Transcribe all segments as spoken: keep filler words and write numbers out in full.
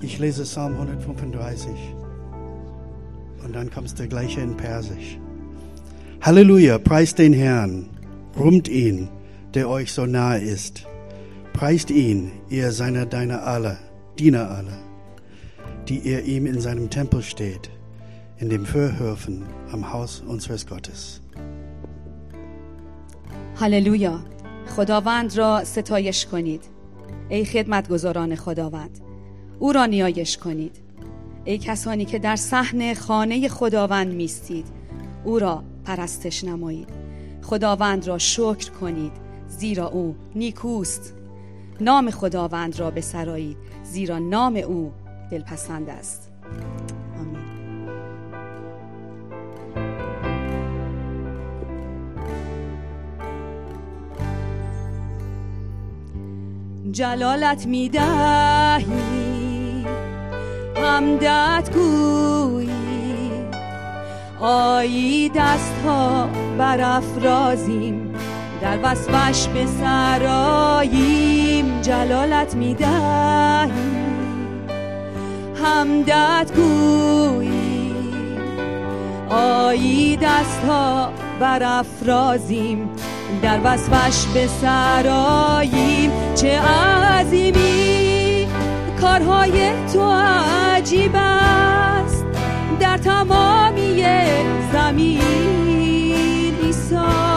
Ich lese Psalm hundertfünfunddreißig und dann kommt der gleiche in Persisch. Halleluja, preist den Herrn, rühmt ihn, der euch so nahe ist. Preist ihn, ihr seiner deiner alle, Diener alle, die ihr ihm in seinem Tempel steht, in dem Vorhöfen am Haus unseres Gottes. هللویا، خداوند را ستایش کنید. ای خدمتگزاران خداوند، او را نیایش کنید. ای کسانی که در صحن خانه خداوند میستید، او را پرستش نمایید. خداوند را شکر کنید، زیرا او نیکوست. نام خداوند را بسرایید، زیرا نام او دلپسند است. آمین. جلالت میدهی، حمدت گویی، آیی دست ها برافرازیم، در وصفش بسراییم. جلالت میدهیم، حمدت گویی، آیی دست ها برافرازیم، در وصفش بسراییم. چه عظیمی کارهای تو عجیب است، در تمامی زمین عیسی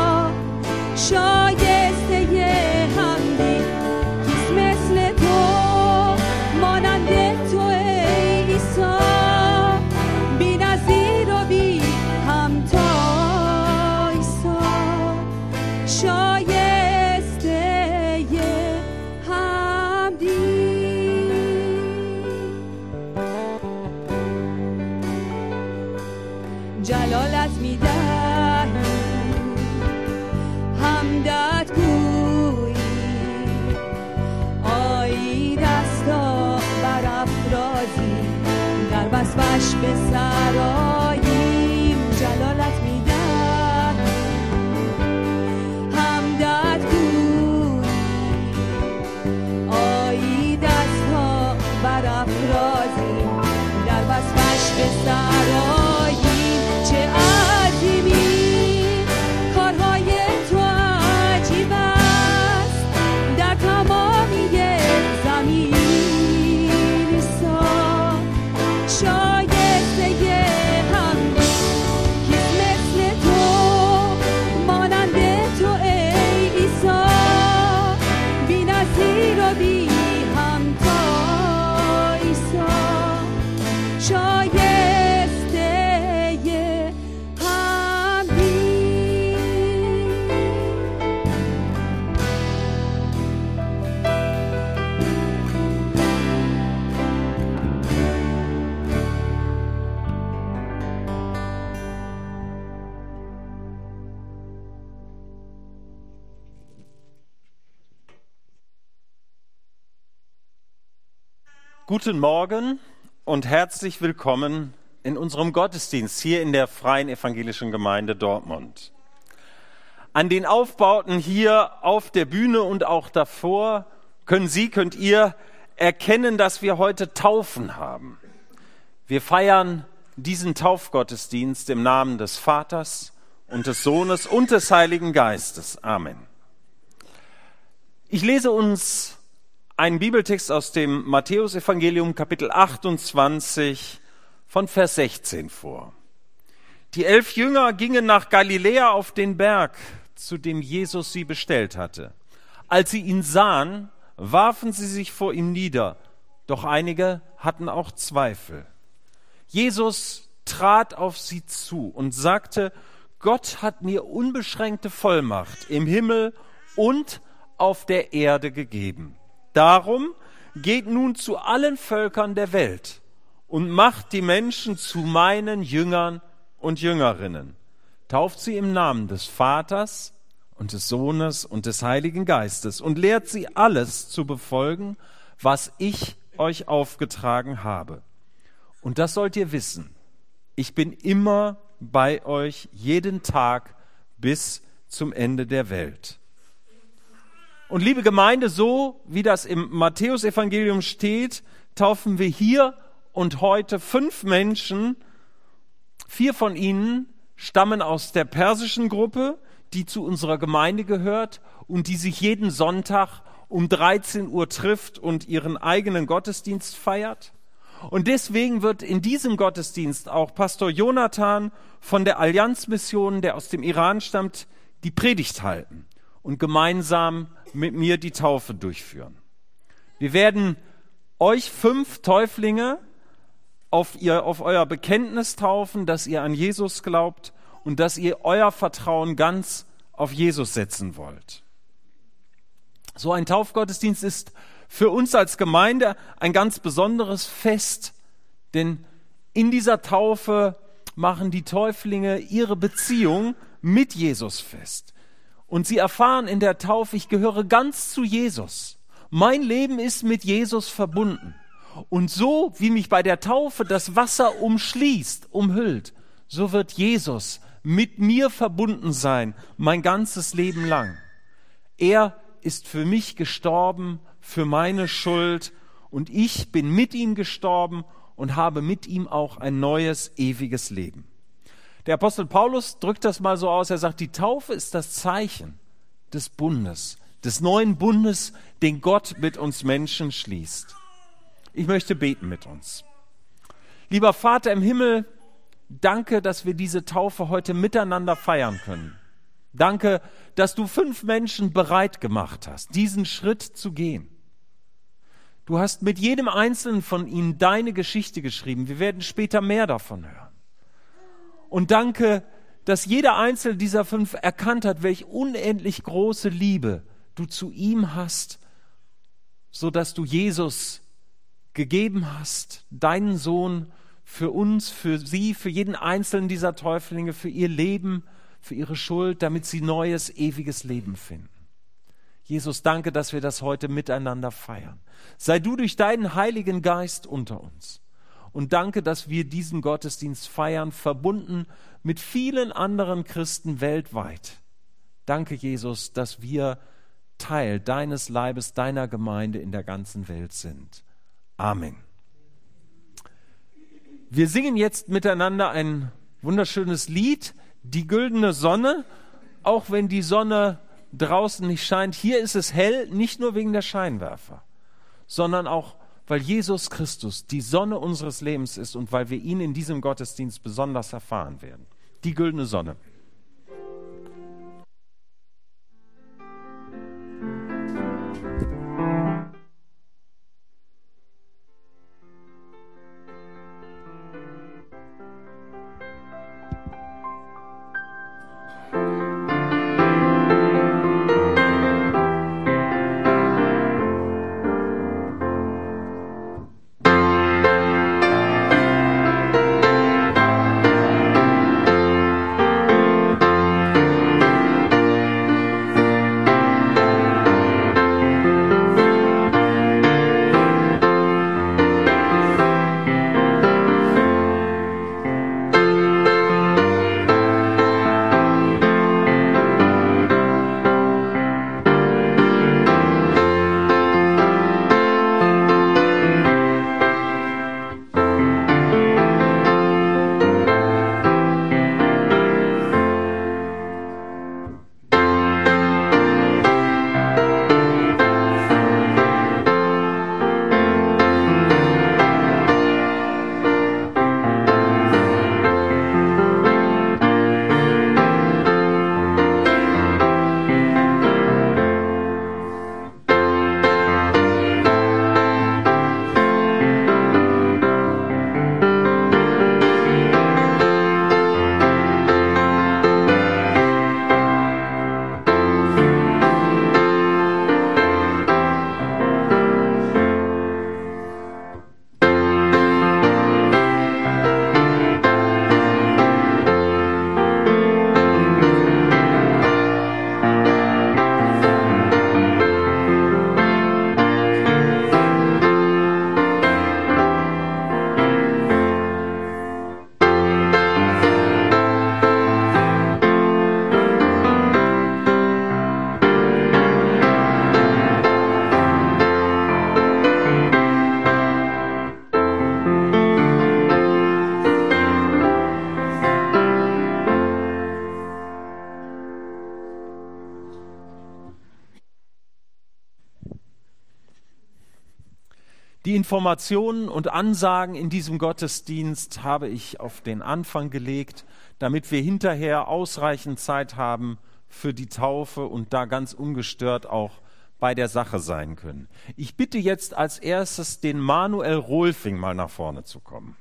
شایسته حمدی. کیست مثل تو، مانند تو ای عیسی، بی نظیر و بی همتا عیسی شایسته حمدی. جلالت میدهی، حمدت گویی، آیی دستا برافرازی، در وصفش بسراییم. جلالت میدهی، حمدت گویی، آیی دستا برافرازی، در وصفش بسراییم. چه عظیمی کارهای تو عجیب است، در تمامی زمین عیسی شایسته حمدی. کیست مثل تو، مانند تو ای عیسی، بی نظیر و بی همتا عیسی شایسته. Guten Morgen und herzlich willkommen in unserem Gottesdienst hier in der Freien Evangelischen Gemeinde Dortmund. An den Aufbauten hier auf der Bühne und auch davor können Sie, könnt ihr erkennen, dass wir heute Taufen haben. Wir feiern diesen Taufgottesdienst im Namen des Vaters und des Sohnes und des Heiligen Geistes. Amen. Ich lese uns einen Bibeltext aus dem Matthäusevangelium, Kapitel achtundzwanzig, von Vers sechzehn vor. Die elf Jünger gingen nach Galiläa auf den Berg, zu dem Jesus sie bestellt hatte. Als sie ihn sahen, warfen sie sich vor ihm nieder, doch einige hatten auch Zweifel. Jesus trat auf sie zu und sagte: Gott hat mir unbeschränkte Vollmacht im Himmel und auf der Erde gegeben. Darum geht nun zu allen Völkern der Welt und macht die Menschen zu meinen Jüngern und Jüngerinnen. Tauft sie im Namen des Vaters und des Sohnes und des Heiligen Geistes und lehrt sie alles zu befolgen, was ich euch aufgetragen habe. Und das sollt ihr wissen: Ich bin immer bei euch jeden Tag bis zum Ende der Welt. Und liebe Gemeinde, so wie das im Matthäusevangelium steht, taufen wir hier und heute fünf Menschen. Vier von ihnen stammen aus der persischen Gruppe, die zu unserer Gemeinde gehört und die sich jeden Sonntag um dreizehn Uhr trifft und ihren eigenen Gottesdienst feiert. Und deswegen wird in diesem Gottesdienst auch Pastor Jonathan von der Allianzmission, der aus dem Iran stammt, die Predigt halten und gemeinsam mit mir die Taufe durchführen. Wir werden euch fünf Täuflinge auf, ihr, auf euer Bekenntnis taufen, dass ihr an Jesus glaubt und dass ihr euer Vertrauen ganz auf Jesus setzen wollt. So ein Taufgottesdienst ist für uns als Gemeinde ein ganz besonderes Fest, denn in dieser Taufe machen die Täuflinge ihre Beziehung mit Jesus fest. Und sie erfahren in der Taufe, ich gehöre ganz zu Jesus. Mein Leben ist mit Jesus verbunden. Und so, wie mich bei der Taufe das Wasser umschließt, umhüllt, so wird Jesus mit mir verbunden sein, mein ganzes Leben lang. Er ist für mich gestorben, für meine Schuld, und ich bin mit ihm gestorben und habe mit ihm auch ein neues, ewiges Leben. Der Apostel Paulus drückt das mal so aus, er sagt, die Taufe ist das Zeichen des Bundes, des neuen Bundes, den Gott mit uns Menschen schließt. Ich möchte beten mit uns. Lieber Vater im Himmel, danke, dass wir diese Taufe heute miteinander feiern können. Danke, dass du fünf Menschen bereit gemacht hast, diesen Schritt zu gehen. Du hast mit jedem Einzelnen von ihnen deine Geschichte geschrieben. Wir werden später mehr davon hören. Und danke, dass jeder Einzelne dieser fünf erkannt hat, welch unendlich große Liebe du zu ihm hast, sodass du Jesus gegeben hast, deinen Sohn für uns, für sie, für jeden Einzelnen dieser Täuflinge, für ihr Leben, für ihre Schuld, damit sie neues, ewiges Leben finden. Jesus, danke, dass wir das heute miteinander feiern. Sei du durch deinen Heiligen Geist unter uns. Und danke, dass wir diesen Gottesdienst feiern, verbunden mit vielen anderen Christen weltweit. Danke, Jesus, dass wir Teil deines Leibes, deiner Gemeinde in der ganzen Welt sind. Amen. Wir singen jetzt miteinander ein wunderschönes Lied, Die güldene Sonne, auch wenn die Sonne draußen nicht scheint. Hier ist es hell, nicht nur wegen der Scheinwerfer, sondern auch, weil Jesus Christus die Sonne unseres Lebens ist und weil wir ihn in diesem Gottesdienst besonders erfahren werden. Die güldene Sonne. Thank Die Informationen und Ansagen in diesem Gottesdienst habe ich auf den Anfang gelegt, damit wir hinterher ausreichend Zeit haben für die Taufe und da ganz ungestört auch bei der Sache sein können. Ich bitte jetzt als erstes den Manuel Rolfing mal nach vorne zu kommen.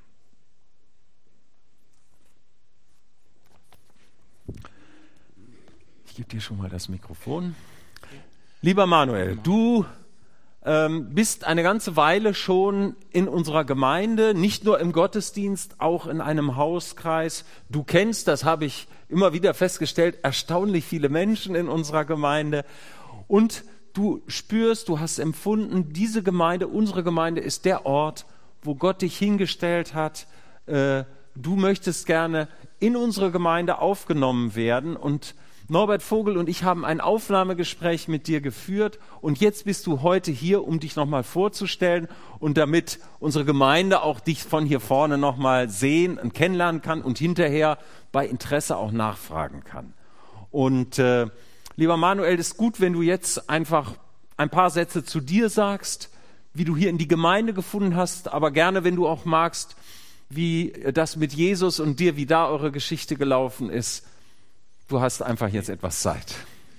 Ich gebe dir schon mal das Mikrofon. Lieber Manuel, du ähm, bist eine ganze Weile schon in unserer Gemeinde, nicht nur im Gottesdienst, auch in einem Hauskreis. Du kennst, das habe ich immer wieder festgestellt, erstaunlich viele Menschen in unserer Gemeinde. Und du spürst, du hast empfunden, diese Gemeinde, unsere Gemeinde ist der Ort, wo Gott dich hingestellt hat. Äh, du möchtest gerne in unsere Gemeinde aufgenommen werden und Norbert Vogel und ich haben ein Aufnahmegespräch mit dir geführt und jetzt bist du heute hier, um dich nochmal vorzustellen und damit unsere Gemeinde auch dich von hier vorne nochmal sehen und kennenlernen kann und hinterher bei Interesse auch nachfragen kann. Und äh, lieber Manuel, es ist gut, wenn du jetzt einfach ein paar Sätze zu dir sagst, wie du hier in die Gemeinde gefunden hast, aber gerne, wenn du auch magst, wie das mit Jesus und dir, wie da eure Geschichte gelaufen ist. Du hast einfach jetzt etwas Zeit.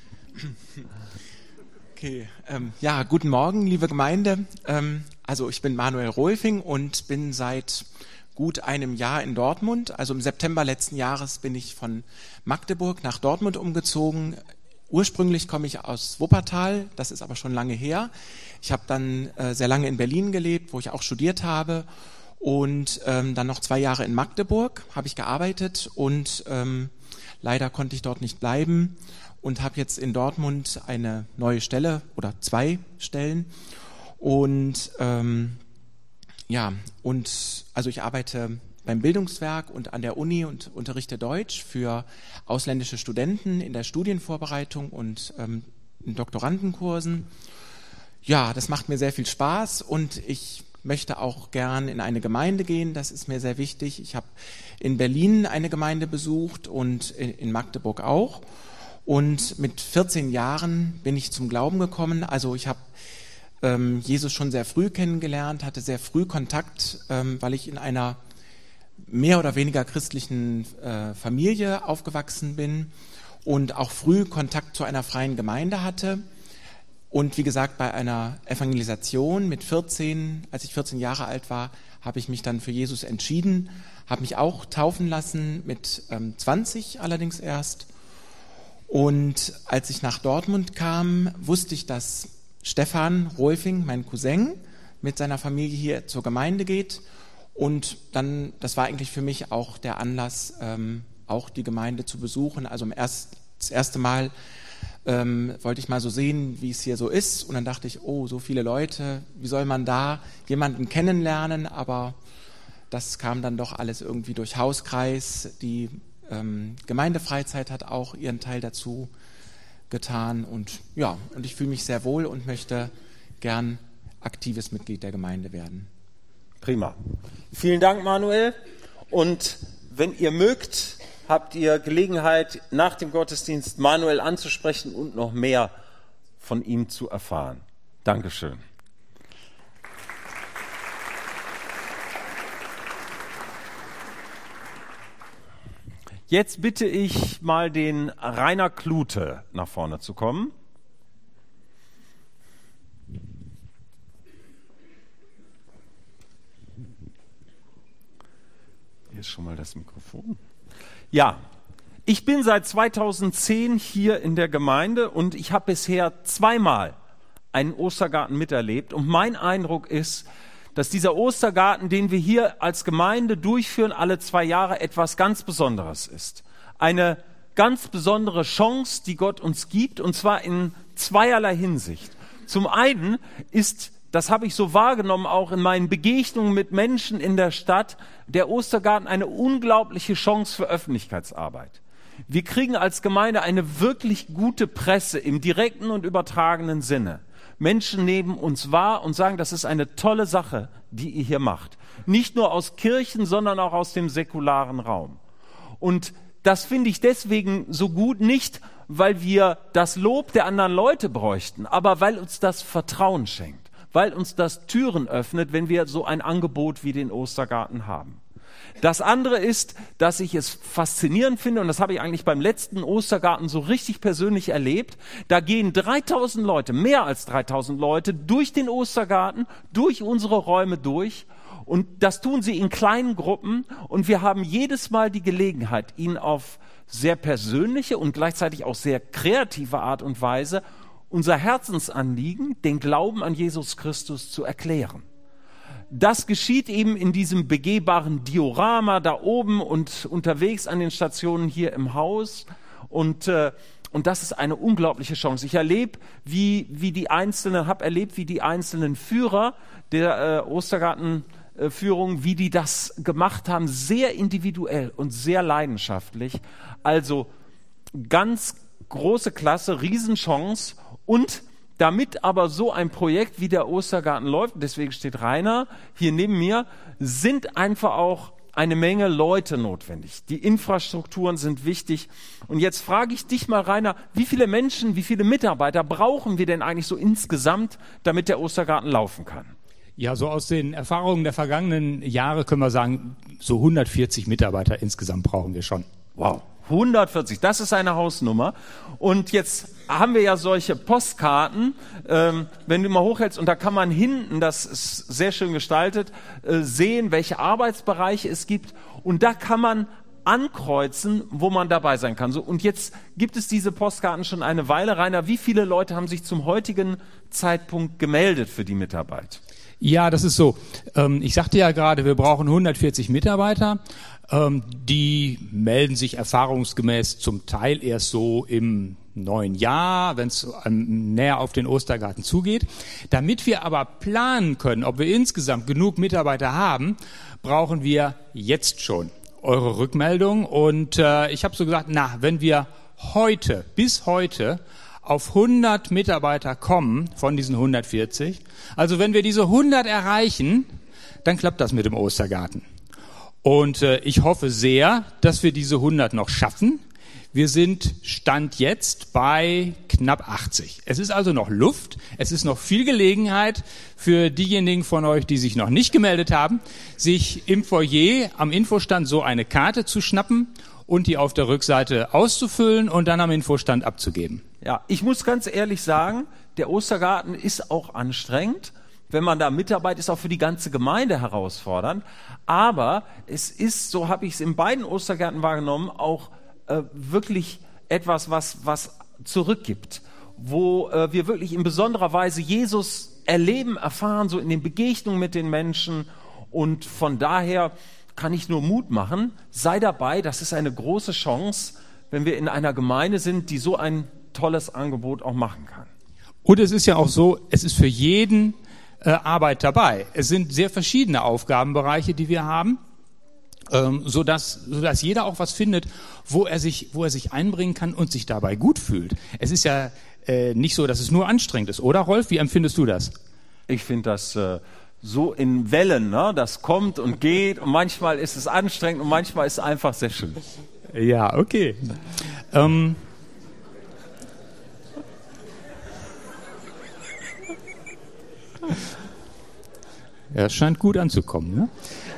Okay, ähm, ja, guten Morgen, liebe Gemeinde. Ähm, also ich bin Manuel Rolfing und bin seit gut einem Jahr in Dortmund. Also im September letzten Jahres bin ich von Magdeburg nach Dortmund umgezogen. Ursprünglich komme ich aus Wuppertal, das ist aber schon lange her. Ich habe dann äh, sehr lange in Berlin gelebt, wo ich auch studiert habe. Und ähm, dann noch zwei Jahre in Magdeburg habe ich gearbeitet und ähm, leider konnte ich dort nicht bleiben und habe jetzt in Dortmund eine neue Stelle oder zwei Stellen. Und ähm, ja, und also ich arbeite beim Bildungswerk und an der Uni und unterrichte Deutsch für ausländische Studenten in der Studienvorbereitung und ähm, in Doktorandenkursen. Ja, das macht mir sehr viel Spaß und ich möchte auch gern in eine Gemeinde gehen, das ist mir sehr wichtig. Ich habe in Berlin eine Gemeinde besucht und in Magdeburg auch. Und mit vierzehn Jahren bin ich zum Glauben gekommen. Also ich habe ähm, Jesus schon sehr früh kennengelernt, hatte sehr früh Kontakt, ähm, weil ich in einer mehr oder weniger christlichen äh, Familie aufgewachsen bin und auch früh Kontakt zu einer freien Gemeinde hatte. Und wie gesagt, bei einer Evangelisation mit vierzehn, als ich vierzehn Jahre alt war, habe ich mich dann für Jesus entschieden, habe mich auch taufen lassen, mit ähm, zwanzig allerdings erst. Und als ich nach Dortmund kam, wusste ich, dass Stefan Rolfing, mein Cousin, mit seiner Familie hier zur Gemeinde geht. Und dann, das war eigentlich für mich auch der Anlass, ähm, auch die Gemeinde zu besuchen. Also im erst, das erste Mal Ähm, wollte ich mal so sehen, wie es hier so ist. Und dann dachte ich, oh, so viele Leute, wie soll man da jemanden kennenlernen? Aber das kam dann doch alles irgendwie durch Hauskreis. Die ähm, Gemeindefreizeit hat auch ihren Teil dazu getan. Und ja, und ich fühle mich sehr wohl und möchte gern aktives Mitglied der Gemeinde werden. Prima. Vielen Dank, Manuel. Und wenn ihr mögt, habt ihr Gelegenheit, nach dem Gottesdienst Manuel anzusprechen und noch mehr von ihm zu erfahren. Dankeschön. Jetzt bitte ich mal den Rainer Klute nach vorne zu kommen. Hier ist schon mal das Mikrofon. Ja, ich bin seit zweitausendzehn hier in der Gemeinde und ich habe bisher zweimal einen Ostergarten miterlebt. Und mein Eindruck ist, dass dieser Ostergarten, den wir hier als Gemeinde durchführen, alle zwei Jahre etwas ganz Besonderes ist. Eine ganz besondere Chance, die Gott uns gibt, und zwar in zweierlei Hinsicht. Zum einen ist, das habe ich so wahrgenommen, auch in meinen Begegnungen mit Menschen in der Stadt, der Ostergarten eine unglaubliche Chance für Öffentlichkeitsarbeit. Wir kriegen als Gemeinde eine wirklich gute Presse im direkten und übertragenen Sinne. Menschen nehmen uns wahr und sagen, das ist eine tolle Sache, die ihr hier macht. Nicht nur aus Kirchen, sondern auch aus dem säkularen Raum. Und das finde ich deswegen so gut, nicht weil wir das Lob der anderen Leute bräuchten, aber weil uns das Vertrauen schenkt. weil uns das Türen öffnet, wenn wir so ein Angebot wie den Ostergarten haben. Das andere ist, dass ich es faszinierend finde, und das habe ich eigentlich beim letzten Ostergarten so richtig persönlich erlebt, da gehen dreitausend Leute, mehr als dreitausend Leute, durch den Ostergarten, durch unsere Räume durch, und das tun sie in kleinen Gruppen, und wir haben jedes Mal die Gelegenheit, ihnen auf sehr persönliche und gleichzeitig auch sehr kreative Art und Weise unser Herzensanliegen, den Glauben an Jesus Christus, zu erklären. Das geschieht eben in diesem begehbaren Diorama da oben und unterwegs an den Stationen hier im Haus, und äh, und das ist eine unglaubliche Chance. Ich erlebe, wie wie die einzelnen, habe erlebt, wie die einzelnen Führer der äh, Ostergartenführung, wie die das gemacht haben, sehr individuell und sehr leidenschaftlich. Also ganz große Klasse, Riesenchance. Und damit aber so ein Projekt wie der Ostergarten läuft, deswegen steht Rainer hier neben mir, sind einfach auch eine Menge Leute notwendig. Die Infrastrukturen sind wichtig. Und jetzt frage ich dich mal, Rainer, wie viele Menschen, wie viele Mitarbeiter brauchen wir denn eigentlich so insgesamt, damit der Ostergarten laufen kann? Ja, so aus den Erfahrungen der vergangenen Jahre können wir sagen, so hundertvierzig Mitarbeiter insgesamt brauchen wir schon. Wow. hundertvierzig, das ist eine Hausnummer. Und jetzt haben wir ja solche Postkarten, ähm, wenn du mal hochhältst, und da kann man hinten, das ist sehr schön gestaltet, äh, sehen, welche Arbeitsbereiche es gibt, und da kann man ankreuzen, wo man dabei sein kann. So, und jetzt gibt es diese Postkarten schon eine Weile. Rainer, wie viele Leute haben sich zum heutigen Zeitpunkt gemeldet für die Mitarbeit? Ja, das ist so. Ähm, ich sagte ja gerade, wir brauchen hundertvierzig Mitarbeiter. Ähm, die melden sich erfahrungsgemäß zum Teil erst so im neuen Jahr, wenn es ähm, näher auf den Ostergarten zugeht. Damit wir aber planen können, ob wir insgesamt genug Mitarbeiter haben, brauchen wir jetzt schon eure Rückmeldung. Und äh, ich habe so gesagt, na, wenn wir heute, bis heute, auf hundert Mitarbeiter kommen von diesen hundertvierzig, also wenn wir diese hundert erreichen, dann klappt das mit dem Ostergarten. Und äh, ich hoffe sehr, dass wir diese hundert noch schaffen. Wir sind Stand jetzt bei knapp achtzig. Es ist also noch Luft. Es ist noch viel Gelegenheit für diejenigen von euch, die sich noch nicht gemeldet haben, sich im Foyer am Infostand so eine Karte zu schnappen und die auf der Rückseite auszufüllen und dann am Infostand abzugeben. Ja, ich muss ganz ehrlich sagen, der Ostergarten ist auch anstrengend. Wenn man da mitarbeitet, ist auch für die ganze Gemeinde herausfordernd. Aber es ist, so habe ich es in beiden Ostergärten wahrgenommen, auch äh, wirklich etwas, was, was zurückgibt. Wo äh, wir wirklich in besonderer Weise Jesus erleben, erfahren, so in den Begegnungen mit den Menschen. Und von daher kann ich nur Mut machen, sei dabei, das ist eine große Chance, wenn wir in einer Gemeinde sind, die so ein tolles Angebot auch machen kann. Und es ist ja auch so, es ist für jeden äh, Arbeit dabei. Es sind sehr verschiedene Aufgabenbereiche, die wir haben, ähm, sodass, sodass jeder auch was findet, wo er sich, wo er sich einbringen kann und sich dabei gut fühlt. Es ist ja äh, nicht so, dass es nur anstrengend ist, oder Rolf? Wie empfindest du das? Ich finde das äh, so in Wellen, ne? Das kommt und geht, und manchmal ist es anstrengend und manchmal ist es einfach sehr schön. Ja, okay. Ähm, Ja, es scheint gut anzukommen. Ne?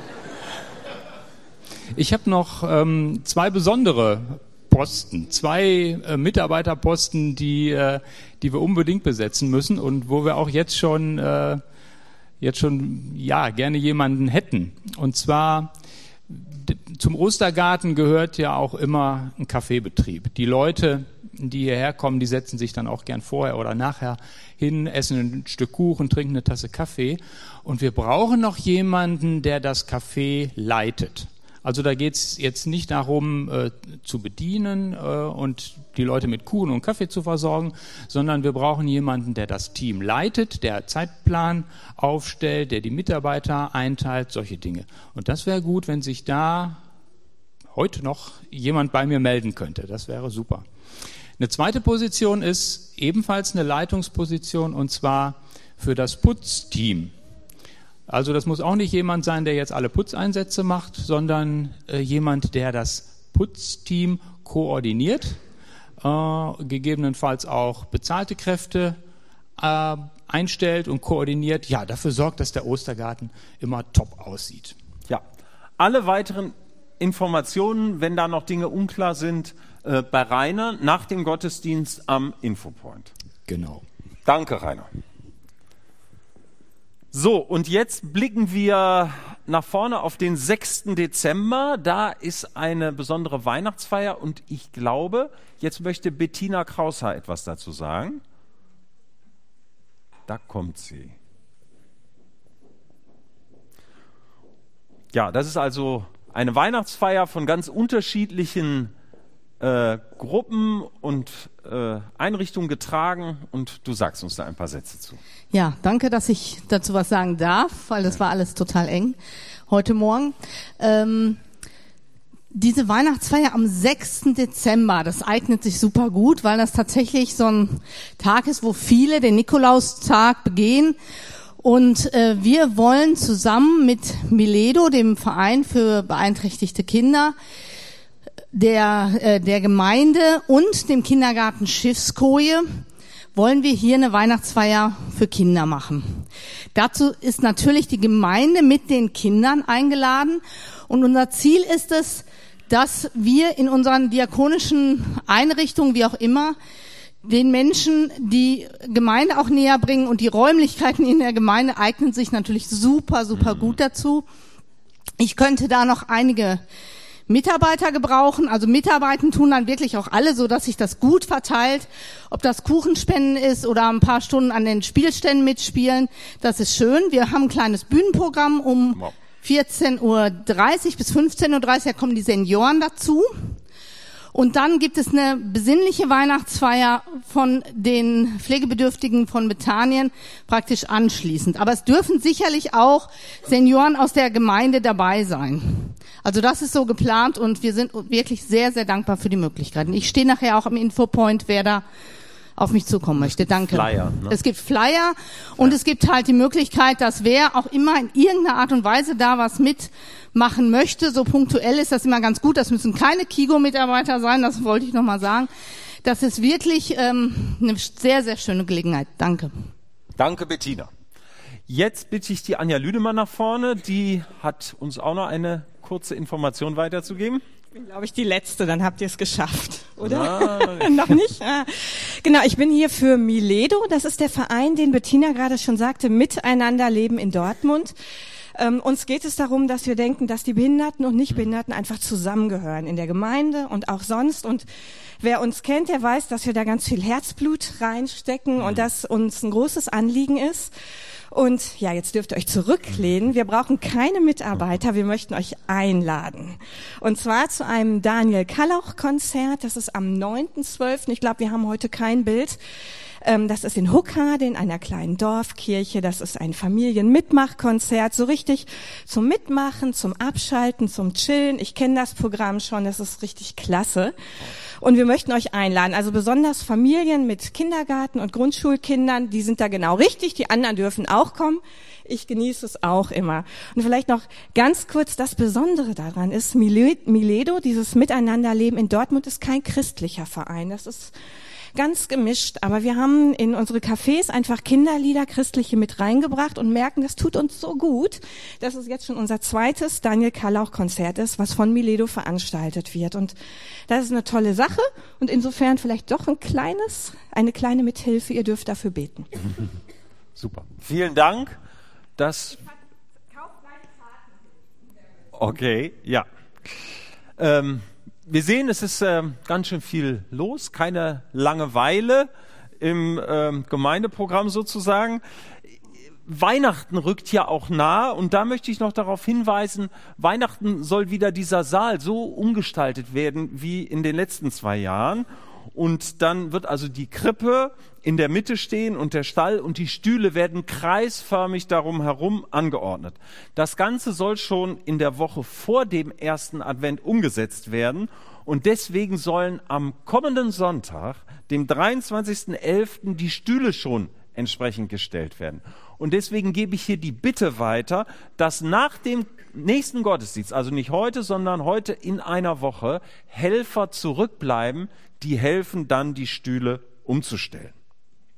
Ich habe noch ähm, zwei besondere Posten, zwei äh, Mitarbeiterposten, die, äh, die wir unbedingt besetzen müssen und wo wir auch jetzt schon, äh, jetzt schon ja, gerne jemanden hätten. Und zwar d- zum Ostergarten gehört ja auch immer ein Kaffeebetrieb. Die Leute, die hierher kommen, die setzen sich dann auch gern vorher oder nachher hin, essen ein Stück Kuchen, trinken eine Tasse Kaffee. Und wir brauchen noch jemanden, der das Café leitet. Also da geht es jetzt nicht darum, äh, zu bedienen äh, und die Leute mit Kuchen und Kaffee zu versorgen, sondern wir brauchen jemanden, der das Team leitet, der Zeitplan aufstellt, der die Mitarbeiter einteilt, solche Dinge. Und das wäre gut, wenn sich da heute noch jemand bei mir melden könnte. Das wäre super. Eine zweite Position ist ebenfalls eine Leitungsposition, und zwar für das Putzteam. Also das muss auch nicht jemand sein, der jetzt alle Putzeinsätze macht, sondern äh, jemand, der das Putzteam koordiniert, äh, gegebenenfalls auch bezahlte Kräfte äh, einstellt und koordiniert, ja, dafür sorgt, dass der Ostergarten immer top aussieht. Ja, alle weiteren Informationen, wenn da noch Dinge unklar sind, äh, bei Rainer nach dem Gottesdienst am Infopoint. Genau. Danke, Rainer. So, und jetzt blicken wir nach vorne auf den sechsten Dezember. Da ist eine besondere Weihnachtsfeier und ich glaube, jetzt möchte Bettina Kraushaar etwas dazu sagen. Da kommt sie. Ja, das ist also eine Weihnachtsfeier von ganz unterschiedlichen äh, Gruppen und äh, Einrichtungen getragen und du sagst uns da ein paar Sätze zu. Ja, danke, dass ich dazu was sagen darf, weil das war alles total eng heute Morgen. Ähm, diese Weihnachtsfeier am sechsten Dezember, das eignet sich super gut, weil das tatsächlich so ein Tag ist, wo viele den Nikolaustag begehen. Und äh, wir wollen zusammen mit Miledo, dem Verein für beeinträchtigte Kinder, der äh, der Gemeinde und dem Kindergarten Schiffskoje, wollen wir hier eine Weihnachtsfeier für Kinder machen. Dazu ist natürlich die Gemeinde mit den Kindern eingeladen. Und unser Ziel ist es, dass wir in unseren diakonischen Einrichtungen, wie auch immer, den Menschen die Gemeinde auch näher bringen und die Räumlichkeiten in der Gemeinde eignen sich natürlich super, super gut dazu. Ich könnte da noch einige Mitarbeiter gebrauchen, also Mitarbeiten tun dann wirklich auch alle, so dass sich das gut verteilt, ob das Kuchenspenden ist oder ein paar Stunden an den Spielständen mitspielen, das ist schön. Wir haben ein kleines Bühnenprogramm um vierzehn Uhr dreißig bis fünfzehn Uhr dreißig, da kommen die Senioren dazu. Und dann gibt es eine besinnliche Weihnachtsfeier von den Pflegebedürftigen von Bethanien praktisch anschließend. Aber es dürfen sicherlich auch Senioren aus der Gemeinde dabei sein. Also das ist so geplant und wir sind wirklich sehr, sehr dankbar für die Möglichkeiten. Ich stehe nachher auch am Infopoint, wer da auf mich zukommen möchte. Danke. Flyer, ne? Es gibt Flyer und ja. Es gibt halt die Möglichkeit, dass wer auch immer in irgendeiner Art und Weise da was mitmachen möchte, so punktuell ist das immer ganz gut. Das müssen keine Kigo-Mitarbeiter sein, das wollte ich nochmal sagen. Das ist wirklich ähm, eine sehr, sehr schöne Gelegenheit. Danke. Danke, Bettina. Jetzt bitte ich die Anja Lüdemann nach vorne. Die hat uns auch noch eine kurze Information weiterzugeben. Ich bin, glaube ich, die Letzte, dann habt ihr es geschafft, oder? Nein. Noch nicht? Ah. Genau, ich bin hier für Miledo. Das ist der Verein, den Bettina gerade schon sagte, Miteinander leben in Dortmund. Ähm, uns geht es darum, dass wir denken, dass die Behinderten und Nichtbehinderten einfach zusammengehören in der Gemeinde und auch sonst. Und wer uns kennt, der weiß, dass wir da ganz viel Herzblut reinstecken und dass uns ein großes Anliegen ist. Und ja, jetzt dürft ihr euch zurücklehnen. Wir brauchen keine Mitarbeiter, wir möchten euch einladen. Und zwar zu einem Daniel Kallauch-Konzert. Das ist am neunten zwölften Ich glaube, wir haben heute kein Bild. Das ist in Huckade in einer kleinen Dorfkirche. Das ist ein Familienmitmachkonzert, so richtig zum Mitmachen, zum Abschalten, zum Chillen. Ich kenne das Programm schon, das ist richtig klasse. Und wir möchten euch einladen, also besonders Familien mit Kindergarten- und Grundschulkindern, die sind da genau richtig, die anderen dürfen auch kommen. Ich genieße es auch immer. Und vielleicht noch ganz kurz, das Besondere daran ist, Miledo, dieses Miteinanderleben in Dortmund, ist kein christlicher Verein. Das ist ganz gemischt, aber wir haben in unsere Cafés einfach Kinderlieder, christliche mit reingebracht und merken, das tut uns so gut, dass es jetzt schon unser zweites Daniel Kallauch-Konzert ist, was von Miledo veranstaltet wird. Und das ist eine tolle Sache und insofern vielleicht doch ein kleines, eine kleine Mithilfe. Ihr dürft dafür beten. Super. Vielen Dank. Das okay, ja. Ähm, Wir sehen, es ist äh, ganz schön viel los, keine Langeweile im ähm, Gemeindeprogramm sozusagen. Weihnachten rückt ja auch nah und da möchte ich noch darauf hinweisen, Weihnachten soll wieder dieser Saal so umgestaltet werden wie in den letzten zwei Jahren. Und dann wird also die Krippe in der Mitte stehen und der Stall und die Stühle werden kreisförmig darum herum angeordnet. Das Ganze soll schon in der Woche vor dem ersten Advent umgesetzt werden und deswegen sollen am kommenden Sonntag, dem dreiundzwanzigsten elften die Stühle schon entsprechend gestellt werden. Und deswegen gebe ich hier die Bitte weiter, dass nach dem nächsten Gottesdienst, also nicht heute, sondern heute in einer Woche, Helfer zurückbleiben, die helfen dann, die Stühle umzustellen.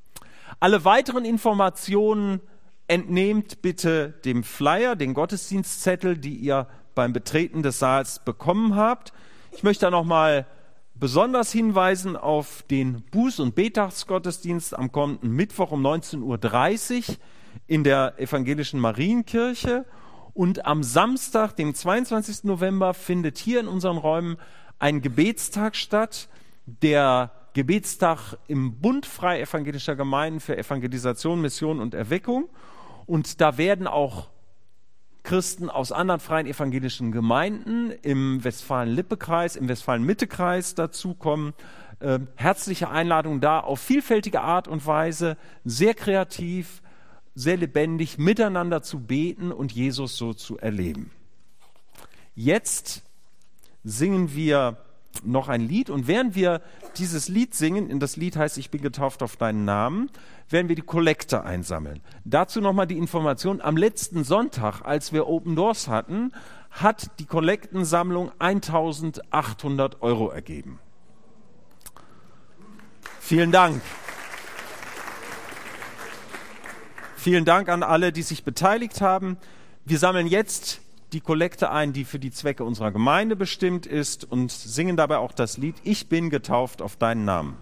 Alle weiteren Informationen entnehmt bitte dem Flyer, den Gottesdienstzettel, die ihr beim Betreten des Saals bekommen habt. Ich möchte da nochmal besonders hinweisen auf den Buß- und Betagsgottesdienst am kommenden Mittwoch um neunzehn Uhr dreißig in der Evangelischen Marienkirche. Und am Samstag, dem zweiundzwanzigsten November, findet hier in unseren Räumen ein Gebetstag statt, der Gebetstag im Bund Freie Evangelischer Gemeinden für Evangelisation, Mission und Erweckung. Und da werden auch Christen aus anderen freien evangelischen Gemeinden im Westfalen-Lippe-Kreis, im Westfalen-Mitte-Kreis dazukommen. Äh, herzliche Einladung da, auf vielfältige Art und Weise, sehr kreativ, sehr lebendig, miteinander zu beten und Jesus so zu erleben. Jetzt singen wir noch ein Lied, und während wir dieses Lied singen, in das Lied heißt Ich bin getauft auf deinen Namen, werden wir die Kollekte einsammeln. Dazu nochmal die Information: Am letzten Sonntag, als wir Open Doors hatten, hat die Kollektensammlung eintausendachthundert Euro ergeben. Vielen Dank. Vielen Dank an alle, die sich beteiligt haben. Wir sammeln jetzt die Kollekte ein, die für die Zwecke unserer Gemeinde bestimmt ist, und singen dabei auch das Lied Ich bin getauft auf deinen Namen.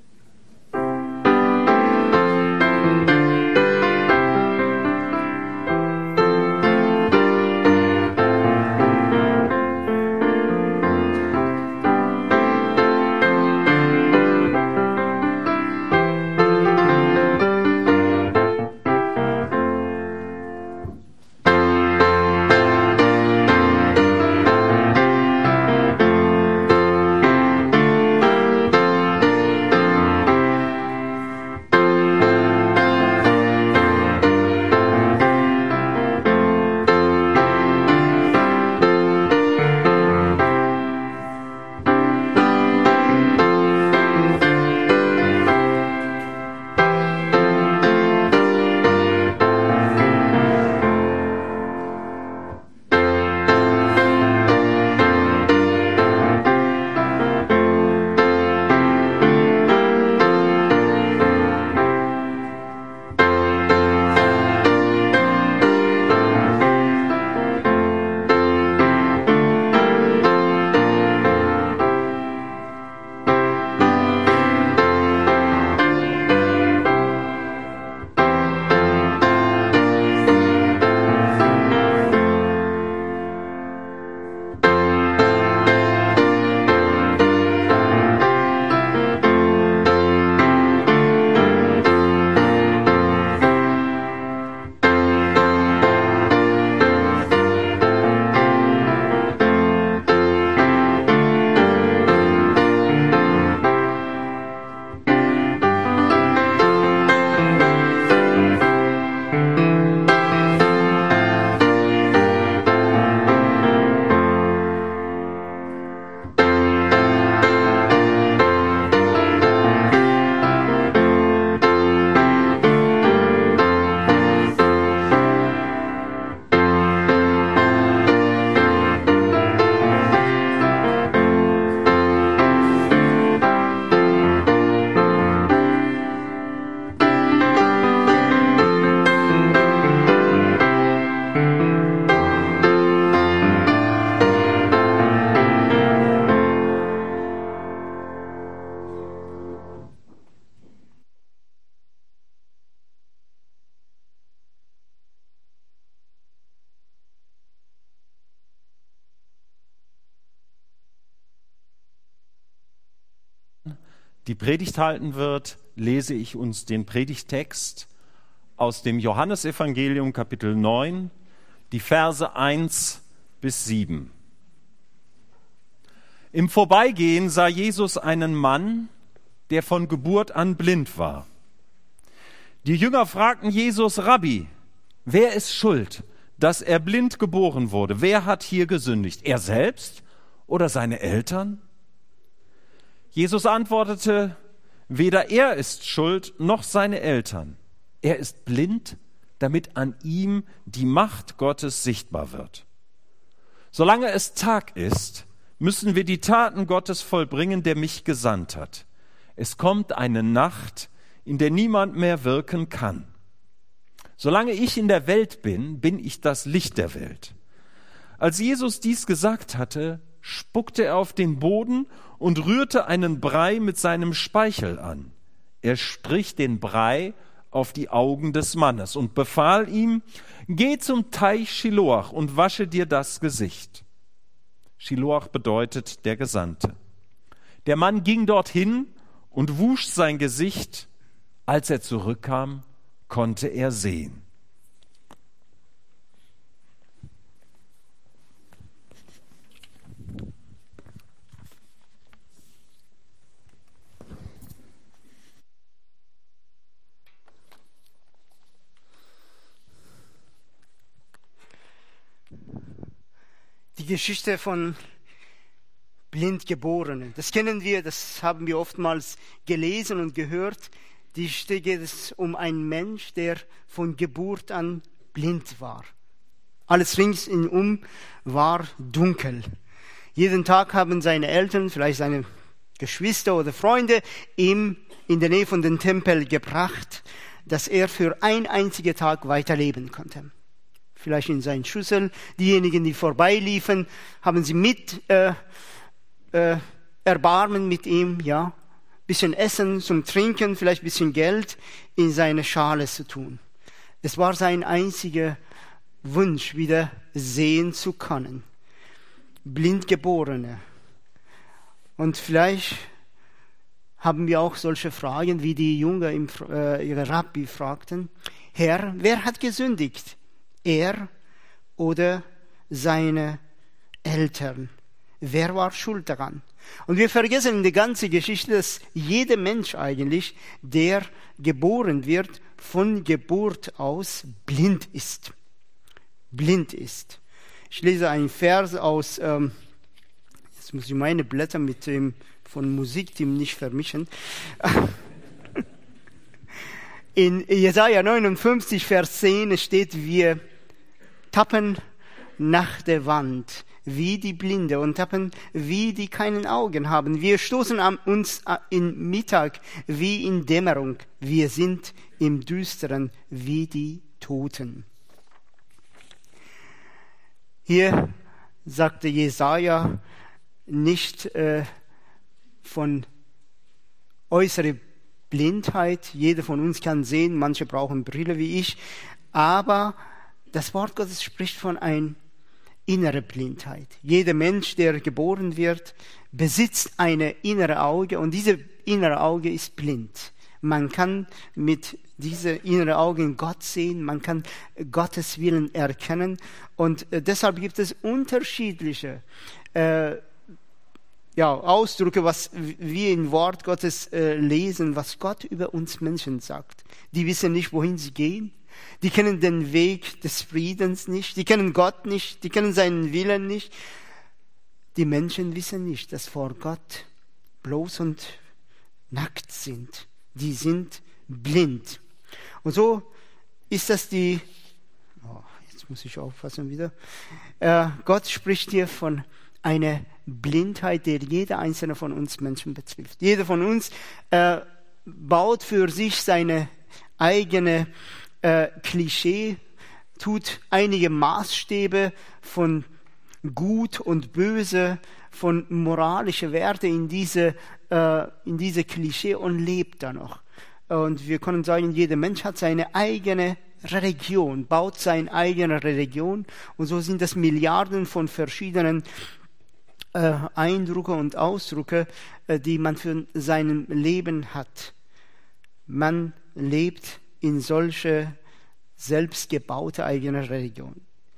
die Predigt halten wird, lese ich uns den Predigttext aus dem Johannesevangelium Kapitel neun, die Verse eins bis sieben. Im Vorbeigehen sah Jesus einen Mann, der von Geburt an blind war. Die Jünger fragten Jesus: Rabbi, wer ist schuld, dass er blind geboren wurde? Wer hat hier gesündigt, er selbst oder seine Eltern? Jesus antwortete: Weder er ist schuld, noch seine Eltern. Er ist blind, damit an ihm die Macht Gottes sichtbar wird. Solange es Tag ist, müssen wir die Taten Gottes vollbringen, der mich gesandt hat. Es kommt eine Nacht, in der niemand mehr wirken kann. Solange ich in der Welt bin, bin ich das Licht der Welt. Als Jesus dies gesagt hatte, spuckte er auf den Boden und rührte einen Brei mit seinem Speichel an. Er strich den Brei auf die Augen des Mannes und befahl ihm, geh zum Teich Schiloach und wasche dir das Gesicht. Schiloach bedeutet der Gesandte. Der Mann ging dorthin und wusch sein Gesicht. Als er zurückkam, konnte er sehen. Die Geschichte von Blindgeborenen, das kennen wir, das haben wir oftmals gelesen und gehört. Die Geschichte geht es um einen Mensch, der von Geburt an blind war. Alles rings ihn um war dunkel. Jeden Tag haben seine Eltern, vielleicht seine Geschwister oder Freunde, ihm in der Nähe von dem Tempel gebracht, dass er für einen einzigen Tag weiterleben konnte. Vielleicht in seinen Schüssel. Diejenigen, die vorbeiliefen, haben sie mit äh, äh, Erbarmen mit ihm, ja, bisschen Essen zum Trinken, vielleicht ein bisschen Geld in seine Schale zu tun. Es war sein einziger Wunsch, wieder sehen zu können. Blindgeborene. Und vielleicht haben wir auch solche Fragen, wie die Jünger im, äh, ihre Rabbi fragten: Herr, wer hat gesündigt? Er oder seine Eltern? Wer war schuld daran? Und wir vergessen in der ganzen Geschichte, dass jeder Mensch eigentlich, der geboren wird, von Geburt aus blind ist. Blind ist. Ich lese einen Vers aus, ähm, jetzt muss ich meine Blätter mit dem von Musikteam nicht vermischen. In Jesaja neunundfünfzig, Vers zehn steht: Wir tappen nach der Wand wie die Blinde und tappen wie die keinen Augen haben. Wir stoßen an uns in Mittag wie in Dämmerung. Wir sind im Düsteren wie die Toten. Hier sagte Jesaja nicht äh, von äußerer Blindheit. Jeder von uns kann sehen, manche brauchen Brille wie ich, aber das Wort Gottes spricht von einer inneren Blindheit. Jeder Mensch, der geboren wird, besitzt eine innere Auge und diese innere Auge ist blind. Man kann mit dieser inneren Augen Gott sehen, man kann Gottes Willen erkennen und äh, deshalb gibt es unterschiedliche äh, ja, Ausdrücke, was wir im Wort Gottes äh, lesen, was Gott über uns Menschen sagt. Die wissen nicht, wohin sie gehen. Die kennen den Weg des Friedens nicht. Die kennen Gott nicht. Die kennen seinen Willen nicht. Die Menschen wissen nicht, dass vor Gott bloß und nackt sind. Die sind blind. Und so ist das die, oh, jetzt muss ich aufpassen wieder. Äh, Gott spricht hier von einer Blindheit, die jeder einzelne von uns Menschen betrifft. Jeder von uns äh, baut für sich seine eigene äh, Klischee, tut einige Maßstäbe von Gut und Böse, von moralischen Werte in diese, äh, in diese Klischee und lebt da noch. Und wir können sagen, jeder Mensch hat seine eigene Religion, baut seine eigene Religion. Und so sind das Milliarden von verschiedenen äh, Eindrücke und Ausdrücke, äh, die man für sein Leben hat. Man lebt in solche selbstgebaute eigene Religion.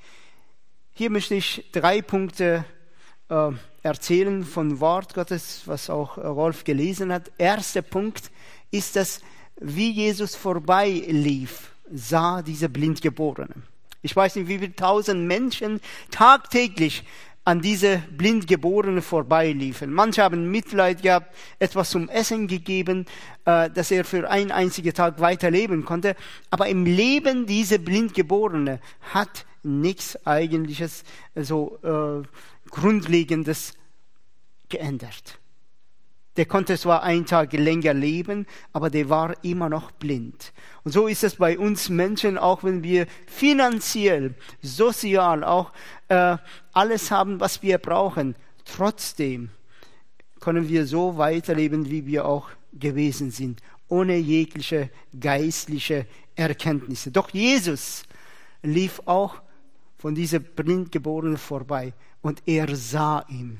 Hier möchte ich drei Punkte äh, erzählen von Wort Gottes, was auch Rolf gelesen hat. Erster Punkt ist, dass wie Jesus vorbeilief, sah diese Blindgeborenen. Ich weiß nicht, wie viele tausend Menschen tagtäglich an diese Blindgeborenen vorbeiliefen. Manche haben Mitleid gehabt, etwas zum Essen gegeben, äh, dass er für einen einzigen Tag weiterleben konnte. Aber im Leben dieser Blindgeborenen hat nichts Eigentliches, so äh, Grundlegendes geändert. Der konnte zwar einen Tag länger leben, aber der war immer noch blind. Und so ist es bei uns Menschen, auch wenn wir finanziell, sozial auch äh, alles haben, was wir brauchen. Trotzdem können wir so weiterleben, wie wir auch gewesen sind, ohne jegliche geistliche Erkenntnisse. Doch Jesus lief auch von dieser Blindgeborenen vorbei und er sah ihn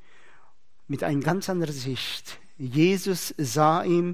mit einer ganz anderen Sicht. Jesus sah ihn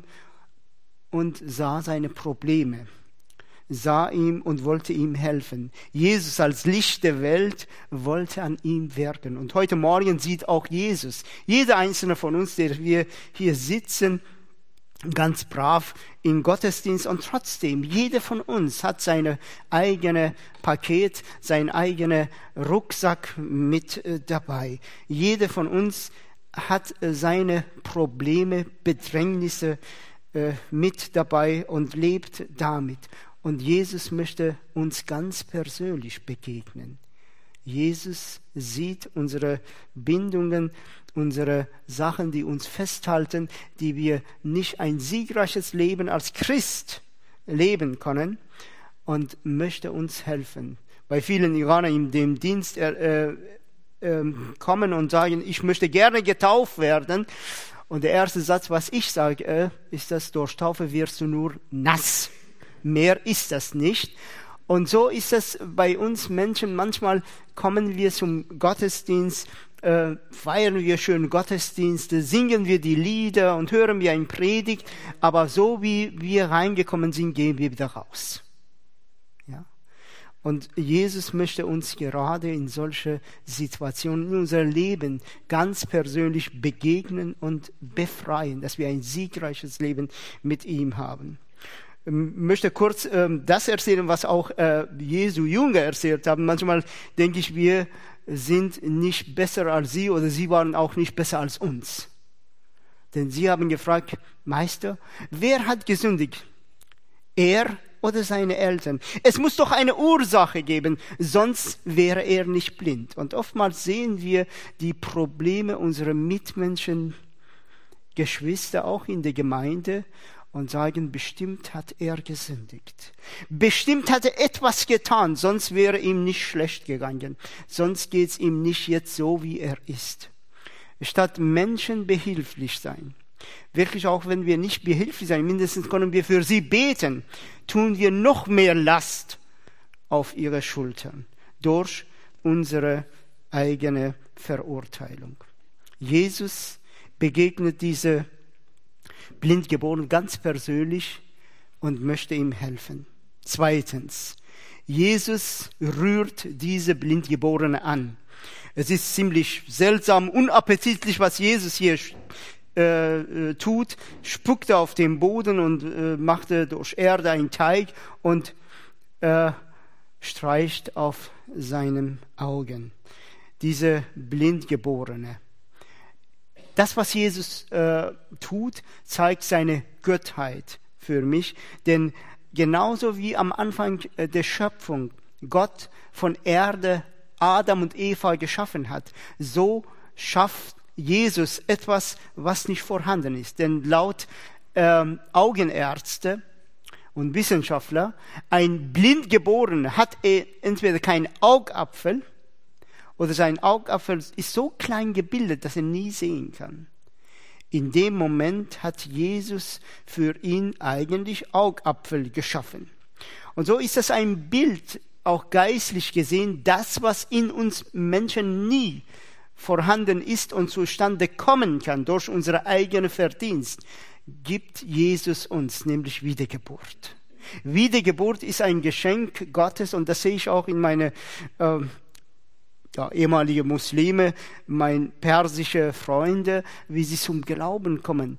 und sah seine Probleme, sah ihn und wollte ihm helfen. Jesus als Licht der Welt wollte an ihm wirken. Und heute Morgen sieht auch Jesus, jeder einzelne von uns, der wir hier sitzen, ganz brav im Gottesdienst, und trotzdem, jeder von uns hat seine eigene Paket, seinen eigenen Rucksack mit äh, dabei. Jeder von uns hat äh, seine Probleme, Bedrängnisse äh, mit dabei und lebt damit. Und Jesus möchte uns ganz persönlich begegnen. Jesus sieht unsere Bindungen, unsere Sachen, die uns festhalten, die wir nicht ein siegreiches Leben als Christ leben können, und möchte uns helfen. Bei vielen Iranern in dem Dienst äh, äh, kommen und sagen, ich möchte gerne getauft werden. Und der erste Satz, was ich sage, äh, ist, dass durch Taufe wirst du nur nass. Mehr ist das nicht. Und so ist es bei uns Menschen. Manchmal kommen wir zum Gottesdienst, äh, feiern wir schön Gottesdienste, singen wir die Lieder und hören wir eine Predigt. Aber so wie wir reingekommen sind, gehen wir wieder raus. Ja? Und Jesus möchte uns gerade in solche Situationen in unser Leben ganz persönlich begegnen und befreien, dass wir ein siegreiches Leben mit ihm haben. Ich möchte kurz ähm, das erzählen, was auch äh, Jesu Jünger erzählt haben. Manchmal denke ich, wir sind nicht besser als sie, oder sie waren auch nicht besser als uns. Denn sie haben gefragt, Meister, wer hat gesündigt? Er oder seine Eltern? Es muss doch eine Ursache geben, sonst wäre er nicht blind. Und oftmals sehen wir die Probleme unserer Mitmenschen, Geschwister auch in der Gemeinde, und sagen, bestimmt hat er gesündigt. Bestimmt hat er etwas getan, sonst wäre ihm nicht schlecht gegangen. Sonst geht es ihm nicht jetzt so, wie er ist. Statt Menschen behilflich sein, wirklich auch wenn wir nicht behilflich sein, mindestens können wir für sie beten, tun wir noch mehr Last auf ihre Schultern durch unsere eigene Verurteilung. Jesus begegnet diese Blindgeborenen ganz persönlich und möchte ihm helfen. Zweitens, Jesus rührt diese Blindgeborene an. Es ist ziemlich seltsam, unappetitlich, was Jesus hier äh, tut. Spuckte auf den Boden und äh, machte durch Erde einen Teig und äh, streicht auf seinen Augen. Diese Blindgeborene. Das, was Jesus äh, tut, zeigt seine Gottheit für mich. Denn genauso wie am Anfang äh, der Schöpfung Gott von Erde Adam und Eva geschaffen hat, so schafft Jesus etwas, was nicht vorhanden ist. Denn laut ähm, Augenärzte und Wissenschaftler, ein Blindgeborener hat er entweder keinen Augapfel, oder sein Augapfel ist so klein gebildet, dass er nie sehen kann. In dem Moment hat Jesus für ihn eigentlich Augapfel geschaffen. Und so ist das ein Bild, auch geistlich gesehen, das, was in uns Menschen nie vorhanden ist und zustande kommen kann durch unsere eigene Verdienst, gibt Jesus uns, nämlich Wiedergeburt. Wiedergeburt ist ein Geschenk Gottes, und das sehe ich auch in meine äh, ja, ehemalige Muslime, meine persische Freunde, wie sie zum Glauben kommen,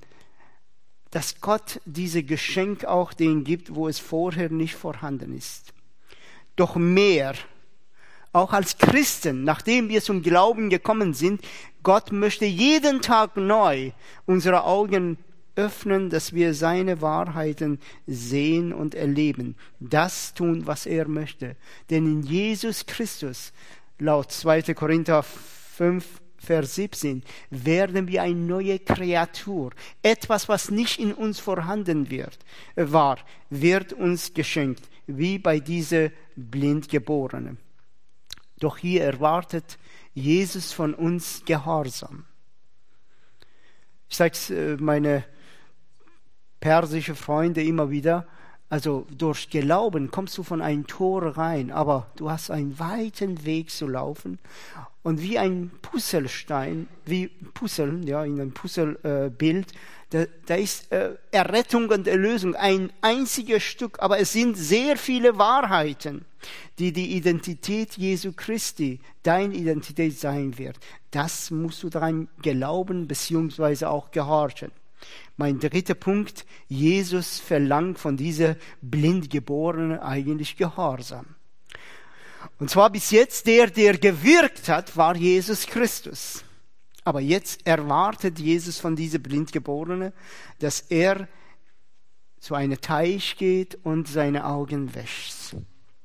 dass Gott diese Geschenk auch denen gibt, wo es vorher nicht vorhanden ist. Doch mehr, auch als Christen, nachdem wir zum Glauben gekommen sind, Gott möchte jeden Tag neu unsere Augen öffnen, dass wir seine Wahrheiten sehen und erleben. Das tun, was er möchte. Denn in Jesus Christus, laut zweiter Korinther fünf, Vers siebzehn, werden wir eine neue Kreatur. Etwas, was nicht in uns vorhanden wird, war, wird uns geschenkt, wie bei dieser Blindgeborenen. Doch hier erwartet Jesus von uns Gehorsam. Ich sage es äh, meine persische Freunde immer wieder, also durch Glauben kommst du von einem Tor rein, aber du hast einen weiten Weg zu laufen. Und wie ein Puzzlestein, wie Puzzle, ja, in einem Puzzlebild, äh, da, da ist äh, Errettung und Erlösung ein einziges Stück, aber es sind sehr viele Wahrheiten, die die Identität Jesu Christi, deine Identität sein wird. Das musst du daran glauben, beziehungsweise auch gehorchen. Mein dritter Punkt, Jesus verlangt von dieser Blindgeborenen eigentlich Gehorsam. Und zwar bis jetzt, der, der gewirkt hat, war Jesus Christus. Aber jetzt erwartet Jesus von dieser Blindgeborenen, dass er zu einem Teich geht und seine Augen wäscht.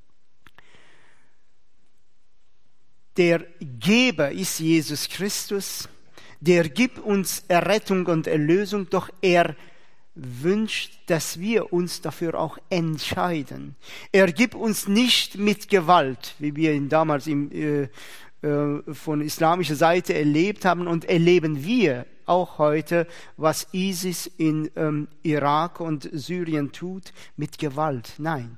Der Geber ist Jesus Christus, der gibt uns Errettung und Erlösung, doch er wünscht, dass wir uns dafür auch entscheiden. Er gibt uns nicht mit Gewalt, wie wir ihn damals im, äh, äh, von islamischer Seite erlebt haben und erleben wir auch heute, was ISIS in ähm, Irak und Syrien tut, mit Gewalt. Nein.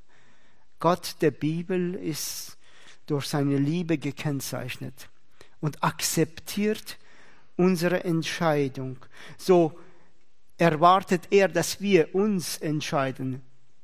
Gott der Bibel ist durch seine Liebe gekennzeichnet und akzeptiert unsere Entscheidung. So erwartet er, dass wir uns entscheiden,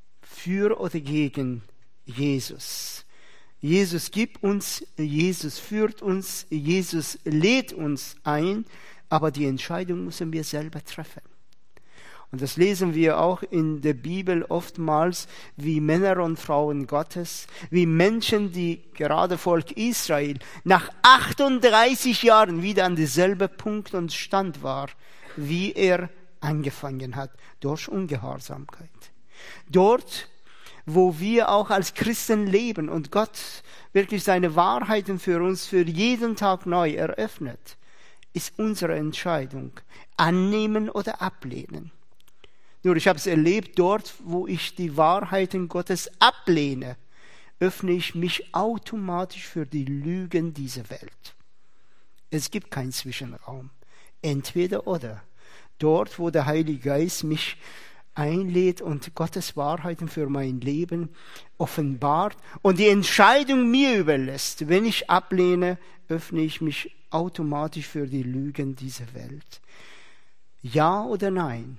für oder gegen Jesus. Jesus gibt uns, Jesus führt uns, Jesus lädt uns ein, aber die Entscheidung müssen wir selber treffen. Und das lesen wir auch in der Bibel oftmals, wie Männer und Frauen Gottes, wie Menschen, die gerade Volk Israel nach achtunddreißig Jahren wieder an derselben Punkt und Stand war, wie er angefangen hat, durch Ungehorsamkeit. Dort, wo wir auch als Christen leben und Gott wirklich seine Wahrheiten für uns für jeden Tag neu eröffnet, ist unsere Entscheidung, annehmen oder ablehnen. Nur ich habe es erlebt, dort, wo ich die Wahrheiten Gottes ablehne, öffne ich mich automatisch für die Lügen dieser Welt. Es gibt keinen Zwischenraum. Entweder oder. Dort, wo der Heilige Geist mich einlädt und Gottes Wahrheiten für mein Leben offenbart und die Entscheidung mir überlässt, wenn ich ablehne, öffne ich mich automatisch für die Lügen dieser Welt. Ja oder nein?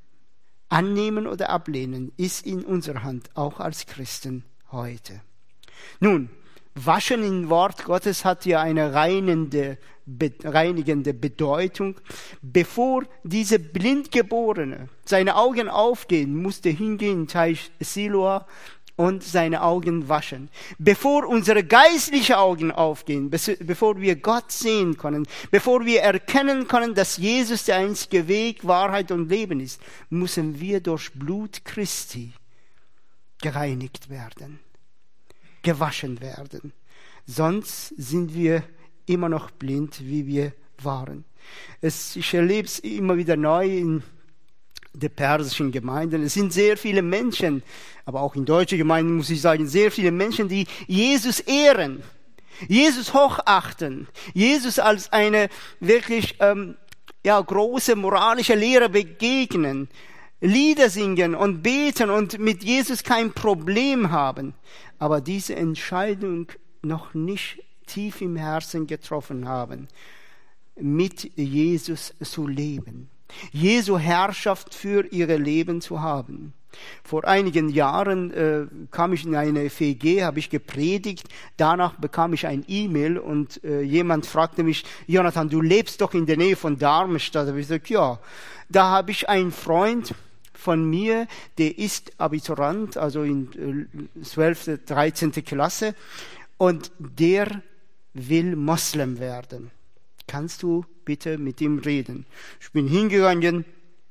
Annehmen oder ablehnen ist in unserer Hand, auch als Christen heute. Nun, Waschen im Wort Gottes hat ja eine reinigende, reinigende Bedeutung. Bevor diese Blindgeborene seine Augen aufgehen, musste hingehen in Teich Siloa und seine Augen waschen. Bevor unsere geistlichen Augen aufgehen, bevor wir Gott sehen können, bevor wir erkennen können, dass Jesus der einzige Weg, Wahrheit und Leben ist, müssen wir durch Blut Christi gereinigt werden, gewaschen werden. Sonst sind wir immer noch blind, wie wir waren. Es, ich erlebe es immer wieder neu in der persischen Gemeinden. Es sind sehr viele Menschen, aber auch in deutschen Gemeinden muss ich sagen, sehr viele Menschen, die Jesus ehren, Jesus hochachten, Jesus als eine wirklich ähm, ja, große moralische Lehre begegnen, Lieder singen und beten und mit Jesus kein Problem haben, aber diese Entscheidung noch nicht tief im Herzen getroffen haben, mit Jesus zu leben, Jesu Herrschaft für ihr Leben zu haben. Vor einigen Jahren äh, kam ich in eine F E G, habe ich gepredigt, danach bekam ich ein E-Mail und äh, jemand fragte mich, Jonathan, du lebst doch in der Nähe von Darmstadt. Da habe ich gesagt, ja. Da habe ich einen Freund von mir, der ist Abiturant, also in zwölfte, dreizehnte Klasse, und der will Moslem werden. Kannst du bitte mit ihm reden? Ich bin hingegangen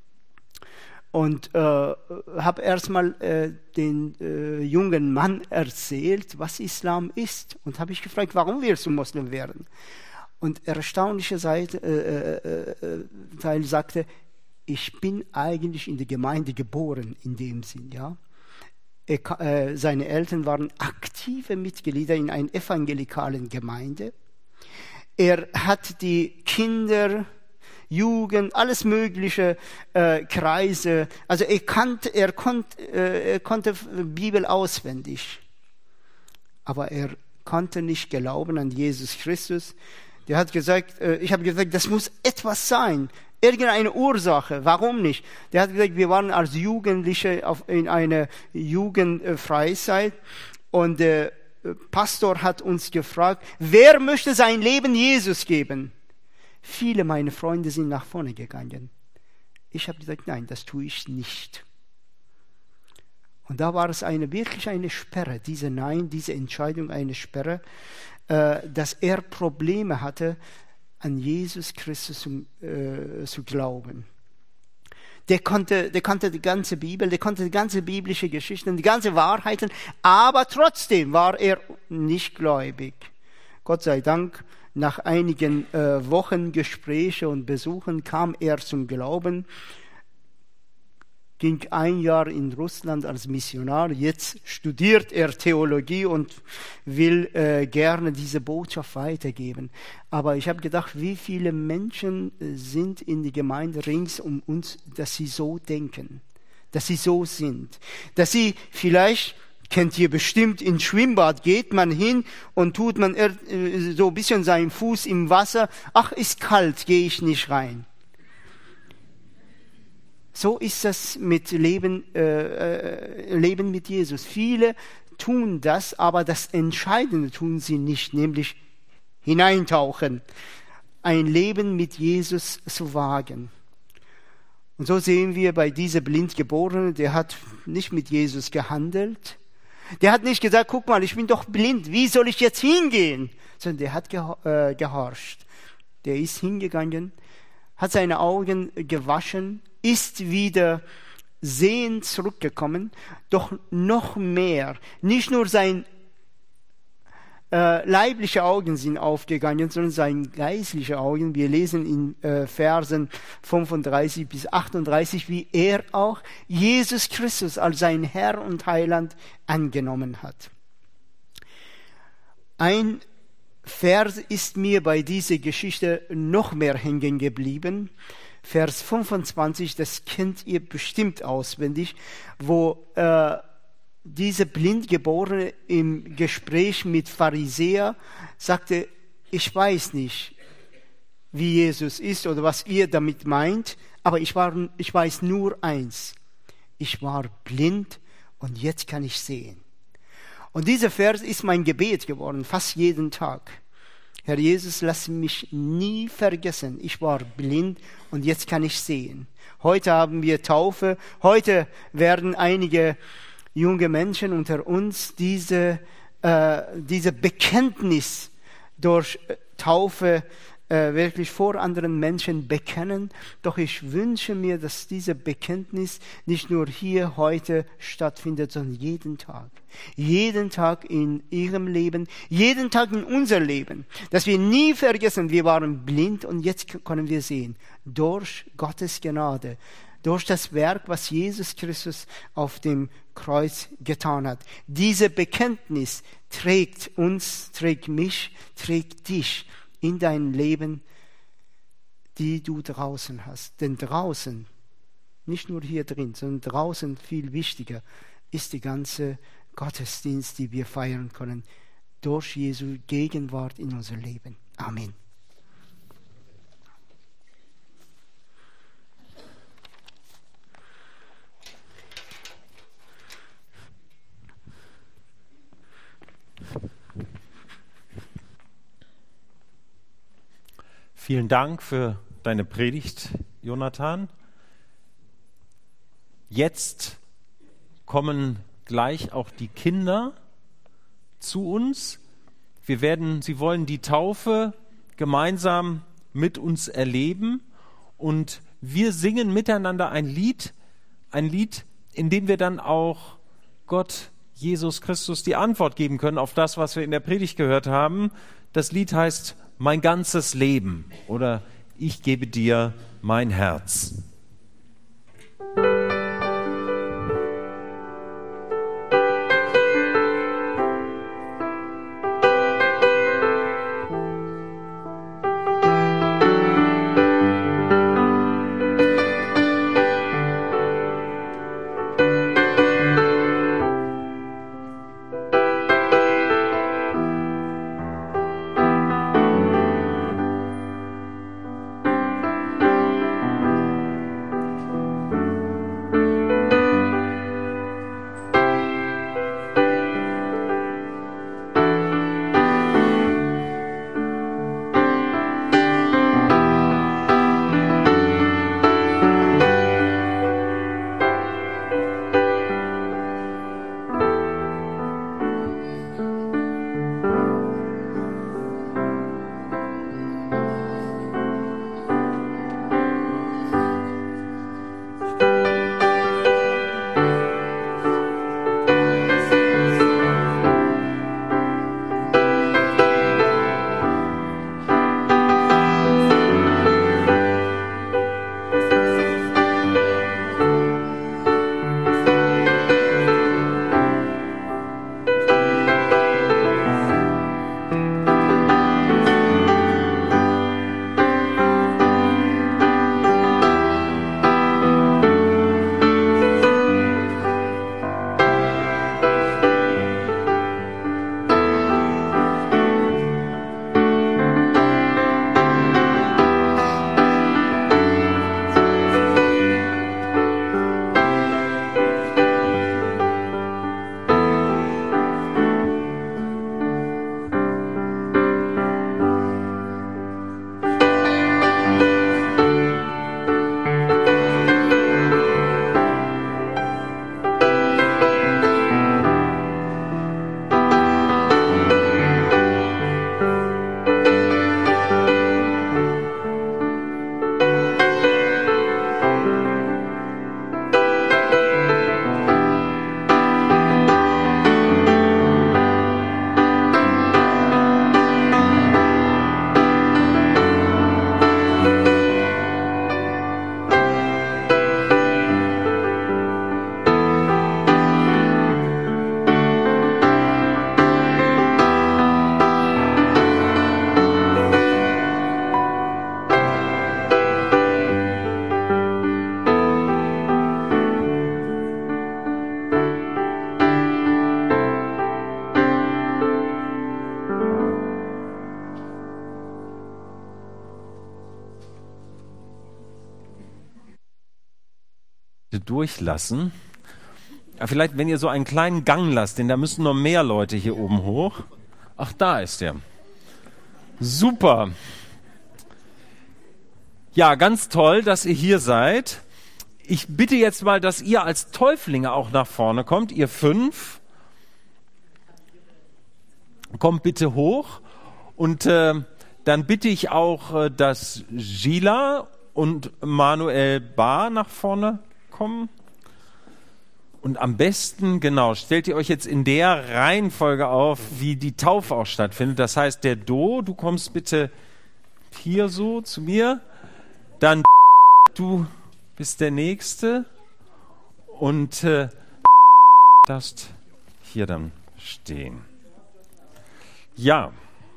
und äh, habe erstmal äh, den äh, jungen Mann erzählt, was Islam ist. Und habe ich gefragt, warum willst du Moslem werden? Und erstaunliche Seite, äh, äh, Teil sagte, ich bin eigentlich in der Gemeinde geboren, in dem Sinn, ja. Er, äh, seine Eltern waren aktive Mitglieder in einer evangelikalen Gemeinde. Er hat die Kinder, Jugend, alles mögliche äh, Kreise, also er, kannte, er, konnt, äh, er konnte Bibel auswendig, aber er konnte nicht glauben an Jesus Christus. Der hat gesagt, äh, ich habe gesagt, das muss etwas sein, irgendeine Ursache, warum nicht? Der hat gesagt, wir waren als Jugendliche auf, in einer Jugendfreizeit und der Pastor hat uns gefragt, wer möchte sein Leben Jesus geben? Viele meiner Freunde sind nach vorne gegangen. Ich habe gesagt, nein, das tue ich nicht. Und da war es eine, wirklich eine Sperre, diese Nein, diese Entscheidung eine Sperre, äh, dass er Probleme hatte, an Jesus Christus zu, äh, zu glauben. Der konnte, der konnte die ganze Bibel, der konnte die ganze biblische Geschichten, die ganze Wahrheiten, aber trotzdem war er nicht gläubig. Gott sei Dank, nach einigen äh, Wochen Gespräche und Besuchen kam er zum Glauben, ging ein Jahr in Russland als Missionar, jetzt studiert er Theologie und will äh, gerne diese Botschaft weitergeben. Aber ich habe gedacht, wie viele Menschen sind in der Gemeinde rings um uns, dass sie so denken, dass sie so sind, dass sie vielleicht, kennt ihr bestimmt, ins Schwimmbad geht man hin und tut man äh, so ein bisschen seinen Fuß im Wasser, ach, ist kalt, gehe ich nicht rein. So ist das mit Leben, äh, Leben mit Jesus. Viele tun das, aber das Entscheidende tun sie nicht, nämlich hineintauchen, ein Leben mit Jesus zu wagen. Und so sehen wir bei dieser Blindgeborenen, der hat nicht mit Jesus gehandelt. Der hat nicht gesagt, guck mal, ich bin doch blind, wie soll ich jetzt hingehen? Sondern der hat äh, gehorcht. Der ist hingegangen, hat seine Augen gewaschen, ist wieder sehend zurückgekommen, doch noch mehr, nicht nur sein äh, leibliche Augen sind aufgegangen, sondern seine geistliche Augen. Wir lesen in äh, Versen fünfunddreißig bis achtunddreißig, wie er auch Jesus Christus als sein Herr und Heiland angenommen hat. Ein Vers ist mir bei dieser Geschichte noch mehr hängen geblieben. Vers fünfundzwanzig, das kennt ihr bestimmt auswendig, wo äh, diese Blindgeborene im Gespräch mit Pharisäer sagte, ich weiß nicht, wie Jesus ist oder was ihr damit meint, aber ich, war, ich weiß nur eins, ich war blind und jetzt kann ich sehen. Und dieser Vers ist mein Gebet geworden, fast jeden Tag. Herr Jesus, lass mich nie vergessen, ich war blind und jetzt kann ich sehen. Heute haben wir Taufe, heute werden einige junge Menschen unter uns diese, äh, diese Bekenntnis durch Taufe äh, wirklich vor anderen Menschen bekennen. Doch ich wünsche mir, dass diese Bekenntnis nicht nur hier heute stattfindet, sondern jeden Tag. Jeden Tag in ihrem Leben, jeden Tag in unser Leben. Dass wir nie vergessen, wir waren blind und jetzt können wir sehen. Durch Gottes Gnade. Durch das Werk, was Jesus Christus auf dem Kreuz getan hat. Diese Bekenntnis trägt uns, trägt mich, trägt dich in dein Leben, die du draußen hast. Denn draußen, nicht nur hier drin, sondern draußen viel wichtiger, ist die ganze Gottesdienst, die wir feiern können, durch Jesu Gegenwart in unser Leben. Amen. Vielen Dank für deine Predigt, Jonathan. Jetzt kommen gleich auch die Kinder zu uns. Wir werden, sie wollen die Taufe gemeinsam mit uns erleben und wir singen miteinander ein Lied, ein Lied, in dem wir dann auch Gott, Jesus Christus, die Antwort geben können auf das, was wir in der Predigt gehört haben. Das Lied heißt mein ganzes Leben oder ich gebe dir mein Herz. Durchlassen. Vielleicht, wenn ihr so einen kleinen Gang lasst, denn da müssen noch mehr Leute hier oben hoch. Ach, da ist der. Super. Ja, ganz toll, dass ihr hier seid. Ich bitte jetzt mal, dass ihr als Täuflinge auch nach vorne kommt. Ihr fünf. Kommt bitte hoch. Und äh, dann bitte ich auch, äh, dass Gila und Manuel Bar nach vorne kommen. Und am besten, genau, stellt ihr euch jetzt in der Reihenfolge auf, wie die Taufe auch stattfindet. Das heißt, der Do, du kommst bitte hier so zu mir. Dann du bist der Nächste. Und äh, darfst hier dann stehen. Ja.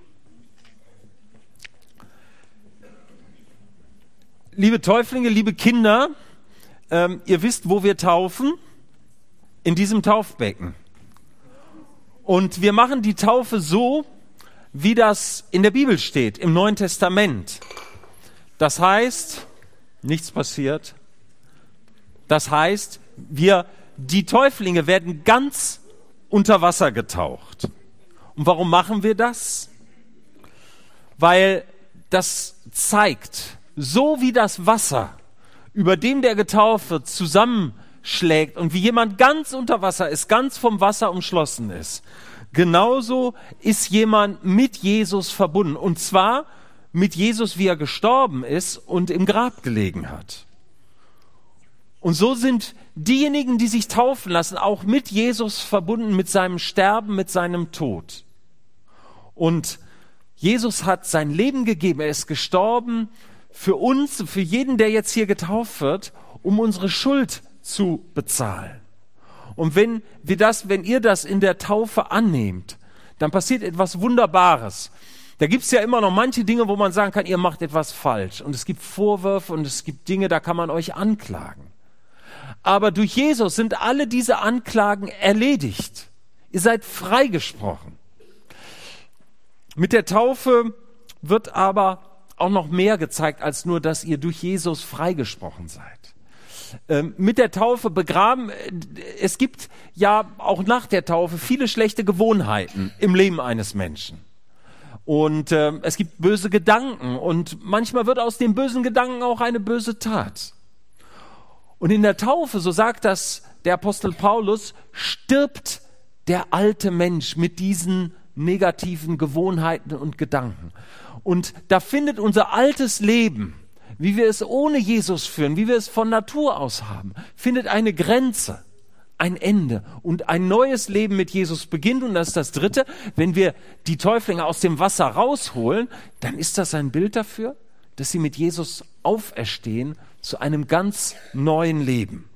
Liebe Täuflinge, liebe Kinder, ähm, ihr wisst, wo wir taufen? In diesem Taufbecken. Und wir machen die Taufe so, wie das in der Bibel steht, im Neuen Testament. Das heißt, nichts passiert. Das heißt, wir, die Täuflinge werden ganz unter Wasser getaucht. Und warum machen wir das? Weil das zeigt, so wie das Wasser, über dem der getauft wird, zusammenschlägt und wie jemand ganz unter Wasser ist, ganz vom Wasser umschlossen ist, genauso ist jemand mit Jesus verbunden. Und zwar mit Jesus, wie er gestorben ist und im Grab gelegen hat. Und so sind diejenigen, die sich taufen lassen, auch mit Jesus verbunden, mit seinem Sterben, mit seinem Tod. Und Jesus hat sein Leben gegeben, er ist gestorben für uns, für jeden, der jetzt hier getauft wird, um unsere Schuld zu bezahlen. Und wenn wir das, wenn ihr das in der Taufe annehmt, dann passiert etwas Wunderbares. Da gibt's ja immer noch manche Dinge, wo man sagen kann, ihr macht etwas falsch. Und es gibt Vorwürfe und es gibt Dinge, da kann man euch anklagen. Aber durch Jesus sind alle diese Anklagen erledigt. Ihr seid freigesprochen. Mit der Taufe wird aber auch noch mehr gezeigt, als nur, dass ihr durch Jesus freigesprochen seid. Ähm, mit der Taufe begraben, es gibt ja auch nach der Taufe viele schlechte Gewohnheiten im Leben eines Menschen. Und äh, es gibt böse Gedanken und manchmal wird aus den bösen Gedanken auch eine böse Tat. Und in der Taufe, so sagt das der Apostel Paulus, stirbt der alte Mensch mit diesen negativen Gewohnheiten und Gedanken. Und da findet unser altes Leben, wie wir es ohne Jesus führen, wie wir es von Natur aus haben, findet eine Grenze, ein Ende und ein neues Leben mit Jesus beginnt. Und das ist das Dritte, wenn wir die Täuflinge aus dem Wasser rausholen, dann ist das ein Bild dafür, dass sie mit Jesus auferstehen zu einem ganz neuen Leben.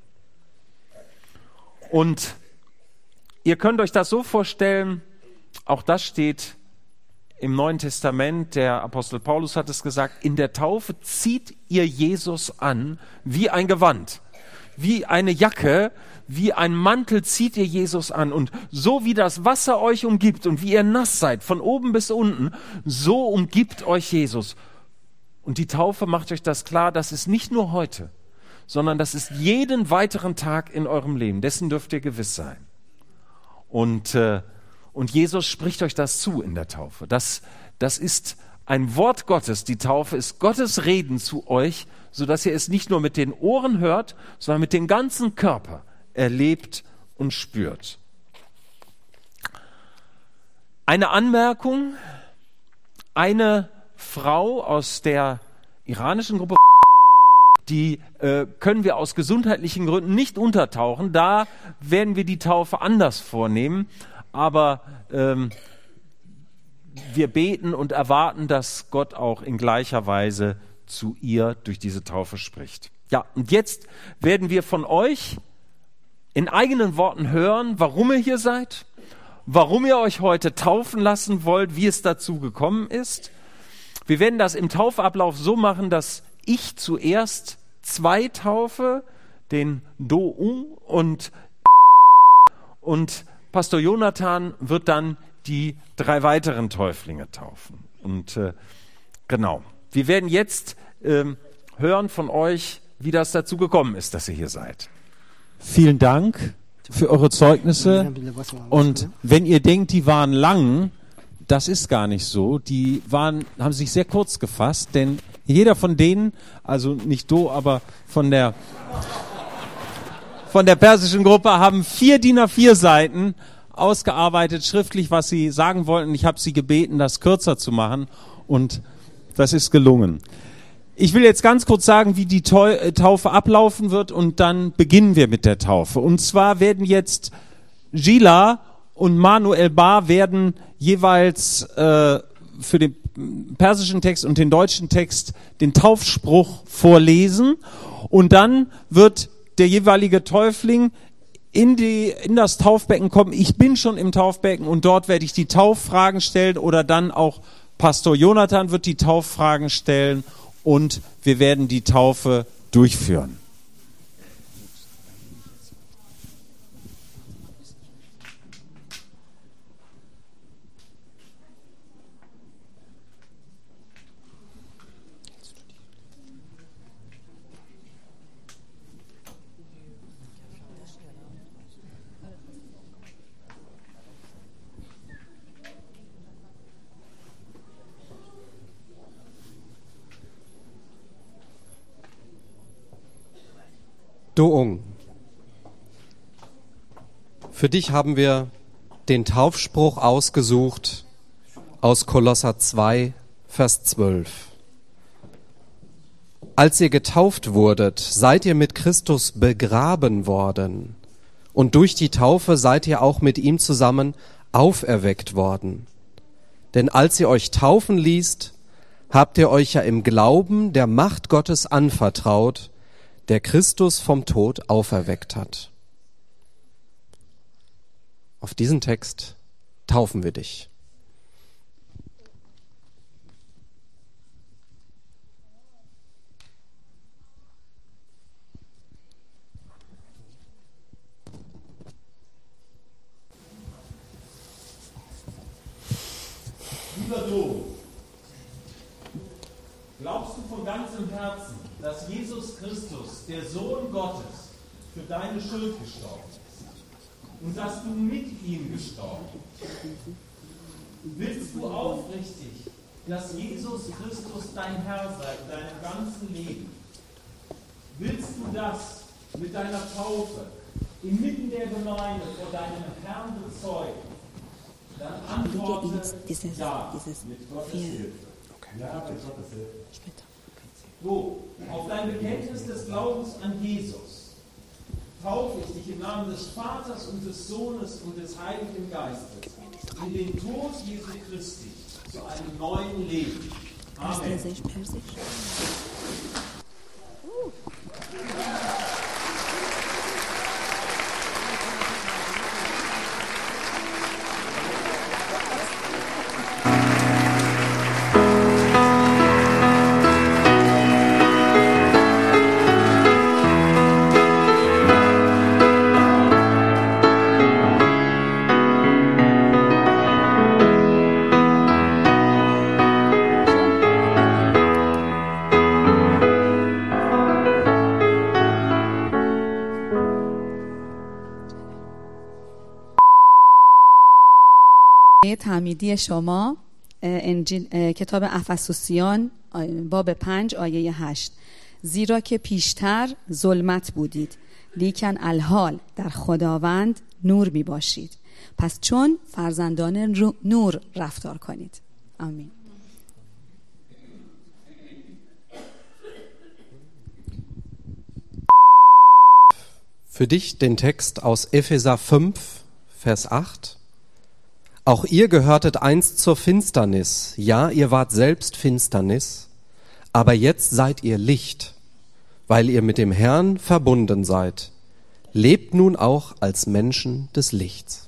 Und ihr könnt euch das so vorstellen, auch das steht im Neuen Testament, der Apostel Paulus hat es gesagt, in der Taufe zieht ihr Jesus an wie ein Gewand, wie eine Jacke, wie ein Mantel zieht ihr Jesus an. Und so wie das Wasser euch umgibt und wie ihr nass seid, von oben bis unten, so umgibt euch Jesus. Und die Taufe macht euch das klar, das ist nicht nur heute, sondern das ist jeden weiteren Tag in eurem Leben. Dessen dürft ihr gewiss sein. Und äh, Und Jesus spricht euch das zu in der Taufe. Das, das ist ein Wort Gottes. Die Taufe ist Gottes Reden zu euch, sodass ihr es nicht nur mit den Ohren hört, sondern mit dem ganzen Körper erlebt und spürt. Eine Anmerkung. Eine Frau aus der iranischen Gruppe, die äh, können wir aus gesundheitlichen Gründen nicht untertauchen. Da werden wir die Taufe anders vornehmen. Aber ähm, wir beten und erwarten, dass Gott auch in gleicher Weise zu ihr durch diese Taufe spricht. Ja, und jetzt werden wir von euch in eigenen Worten hören, warum ihr hier seid, warum ihr euch heute taufen lassen wollt, wie es dazu gekommen ist. Wir werden das im Taufablauf so machen, dass ich zuerst zwei taufe, den Do-Un und und Pastor Jonathan wird dann die drei weiteren Täuflinge taufen. Und äh, genau, wir werden jetzt ähm, hören von euch, wie das dazu gekommen ist, dass ihr hier seid. Vielen Dank für eure Zeugnisse. Und wenn ihr denkt, die waren lang, das ist gar nicht so. Die waren, haben sich sehr kurz gefasst, denn jeder von denen, also nicht Do, aber von der von der persischen Gruppe, haben vier D I N A vier Seiten ausgearbeitet, schriftlich, was sie sagen wollten. Ich habe sie gebeten, das kürzer zu machen und das ist gelungen. Ich will jetzt ganz kurz sagen, wie die Taufe ablaufen wird und dann beginnen wir mit der Taufe. Und zwar werden jetzt Gila und Manuel Bar werden jeweils äh, für den persischen Text und den deutschen Text den Taufspruch vorlesen und dann wird der jeweilige Täufling in die, in das Taufbecken kommen. Ich bin schon im Taufbecken und dort werde ich die Tauffragen stellen oder dann auch Pastor Jonathan wird die Tauffragen stellen und wir werden die Taufe durchführen. Do-Un. Für dich haben wir den Taufspruch ausgesucht aus Kolosser zwei, Vers zwölf. Als ihr getauft wurdet, seid ihr mit Christus begraben worden und durch die Taufe seid ihr auch mit ihm zusammen auferweckt worden. Denn als ihr euch taufen ließt, habt ihr euch ja im Glauben der Macht Gottes anvertraut, der Christus vom Tod auferweckt hat. Auf diesen Text taufen wir dich. Lieber Dom, glaubst du von ganzem Herzen, dass Jesus Christus, der Sohn Gottes, für deine Schuld gestorben ist und dass du mit ihm gestorben bist? Willst du aufrichtig, dass Jesus Christus dein Herr sei in deinem ganzen Leben? Willst du das mit deiner Taufe inmitten der Gemeinde vor deinem Herrn bezeugen? Dann antworte dieses, ja, dieses mit Gottes vier. Hilfe. Okay. Ja, mit Gottes Hilfe. Später. So, auf dein Bekenntnis des Glaubens an Jesus taufe ich dich im Namen des Vaters und des Sohnes und des Heiligen Geistes in den Tod Jesu Christi zu einem neuen Leben. Amen. Persisch, Persisch. تعمیدی شما انجیل کتاب افسوسیان باب پنج آیه هشت. زیرا که پیشتر ظلمت بودید لیکن الحال در خداوند نور می باشید، پس چون فرزندان نور رفتار کنید. آمین. Für dich den Text aus Epheser fünf, Vers acht. Auch ihr gehörtet einst zur Finsternis, ja, ihr wart selbst Finsternis, aber jetzt seid ihr Licht, weil ihr mit dem Herrn verbunden seid. Lebt nun auch als Menschen des Lichts.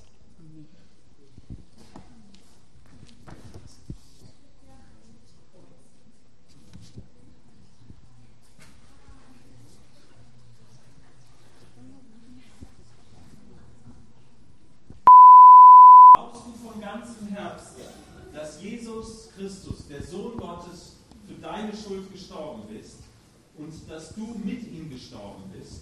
Dass Jesus Christus, der Sohn Gottes, für deine Schuld gestorben ist und dass du mit ihm gestorben bist.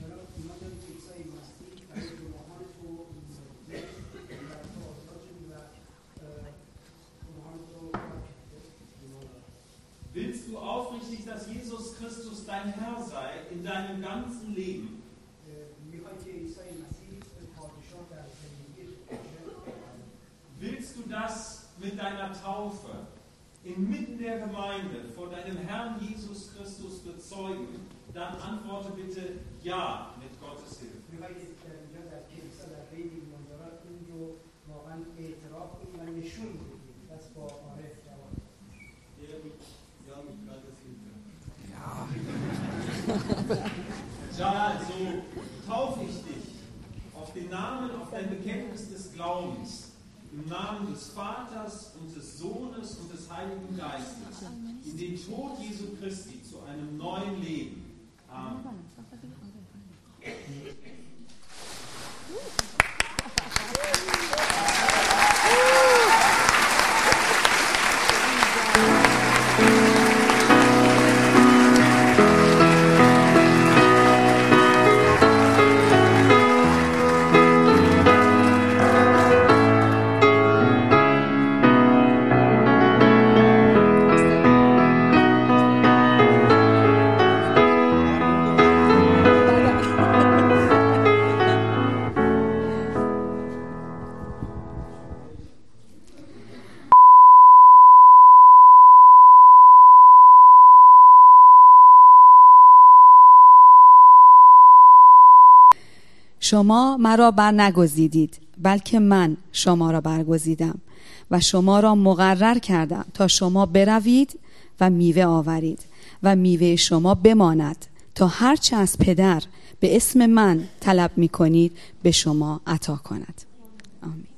Willst du aufrichtig, dass Jesus Christus dein Herr sei in deinem ganzen Leben? Willst du das mit deiner Taufe inmitten der Gemeinde vor deinem Herrn Jesus Christus bezeugen? Dann antworte bitte ja mit Gottes Hilfe. Ja, so taufe ich dich auf den Namen, auf dein Bekenntnis des Glaubens. Im Namen des Vaters und des Sohnes und des Heiligen Geistes in den Tod Jesu Christi zu einem neuen Leben. Amen. شما مرا بر نگزیدید بلکه من شما را برگزیدم و شما را مقرر کردم تا شما بروید و میوه آورید و میوه شما بماند تا هرچه از پدر به اسم من طلب میکنید به شما عطا کند. آمین.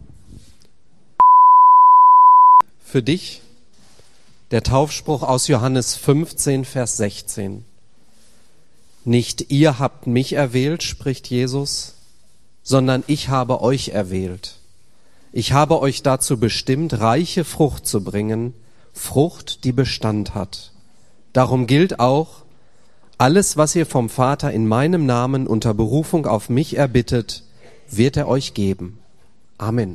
Für dich der Taufspruch aus Johannes fünfzehn, Vers sechzehn. Nicht ihr habt mich erwählt, spricht Jesus, sondern ich habe euch erwählt. Ich habe euch dazu bestimmt, reiche Frucht zu bringen, Frucht, die Bestand hat. Darum gilt auch, alles, was ihr vom Vater in meinem Namen unter Berufung auf mich erbittet, wird er euch geben. Amen.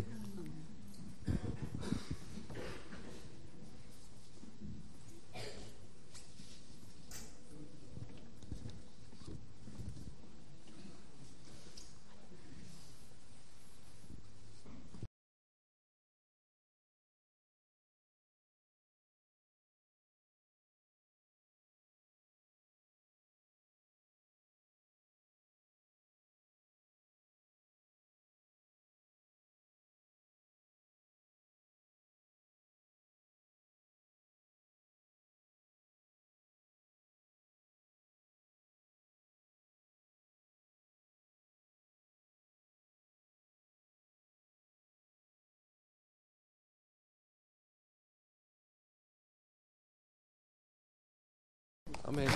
Amen.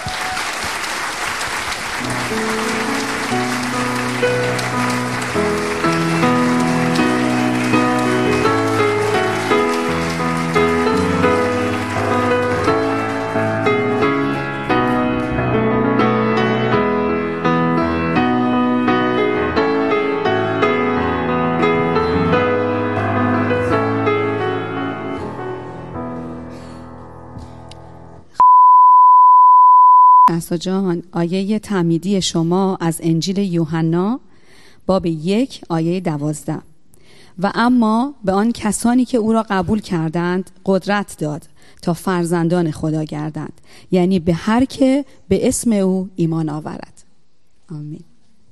پسا جان، آیه تعمیدی شما از انجیل یوحنا باب یک آیه دوازده. و اما به آن کسانی که او را قبول کردند قدرت داد تا فرزندان خدا گردند، یعنی به هر که به اسم او ایمان آورد. آمین.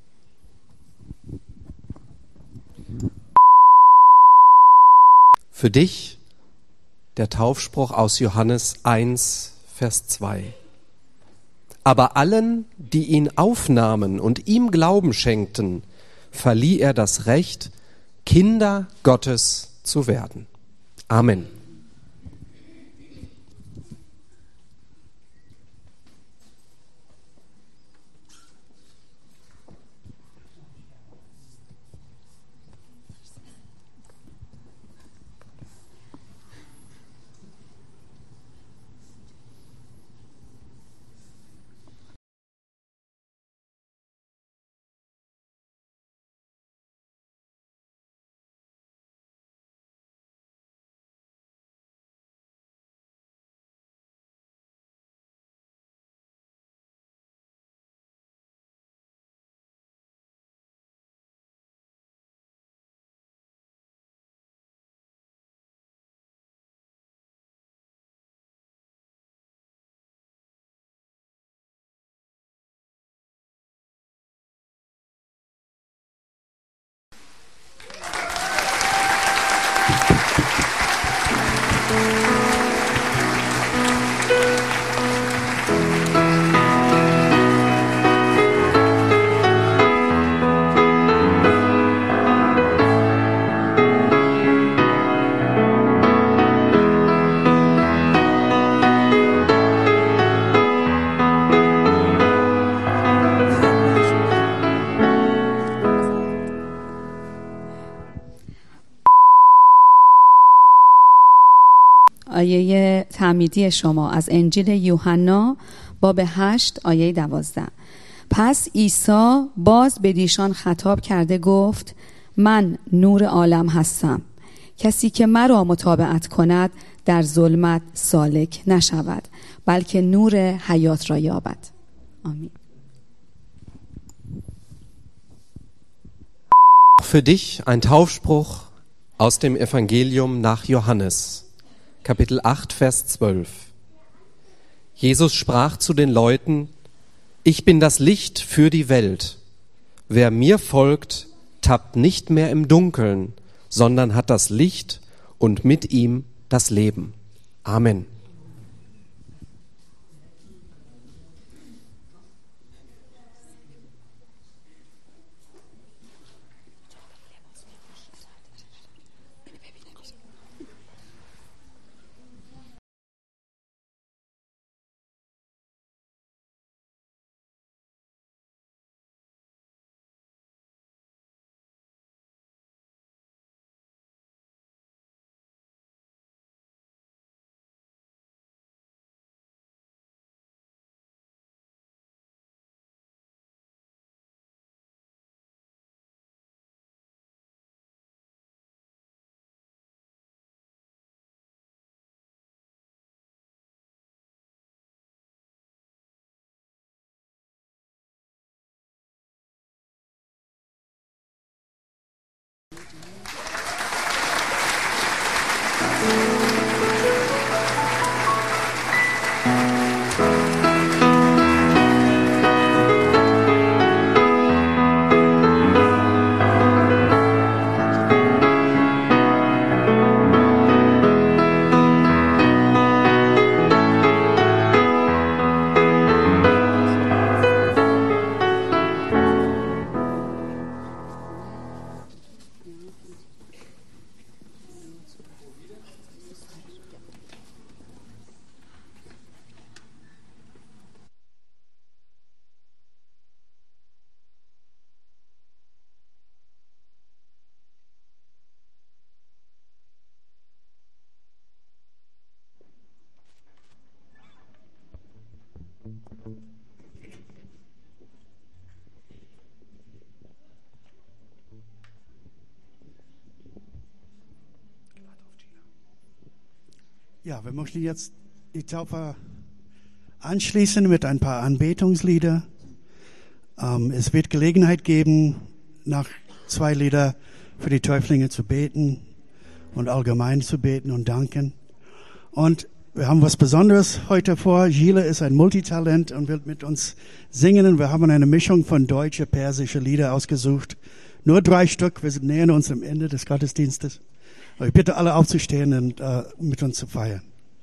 Für dich der Taufspruch aus Johannes eins, Vers zwei. Aber allen, die ihn aufnahmen und ihm Glauben schenkten, verlieh er das Recht, Kinder Gottes zu werden. Amen. آیه تعمیدی شما از انجیل یوحنا باب هشت آیه دوازده. پس عیسی باز به دیشان خطاب کرده گفت من نور عالم هستم، کسی که مرا متابعت کند در ظلمت سالک نشود بلکه نور حیات را یابد. آمین. Für dich ein Taufspruch aus dem Evangelium nach Johannes, Kapitel acht, Vers zwölf. Jesus sprach zu den Leuten: Ich bin das Licht für die Welt. Wer mir folgt, tappt nicht mehr im Dunkeln, sondern hat das Licht und mit ihm das Leben. Amen. Ja, wir möchten jetzt die Taufe anschließen mit ein paar Anbetungslieder. Ähm, es wird Gelegenheit geben, nach zwei Lieder für die Täuflinge zu beten und allgemein zu beten und danken. Und wir haben was Besonderes heute vor. Gile ist ein Multitalent und wird mit uns singen. Und wir haben eine Mischung von deutsche, persische Lieder ausgesucht. Nur drei Stück. Wir nähern uns am Ende des Gottesdienstes. Aber ich bitte alle aufzustehen und äh, mit uns zu feiern.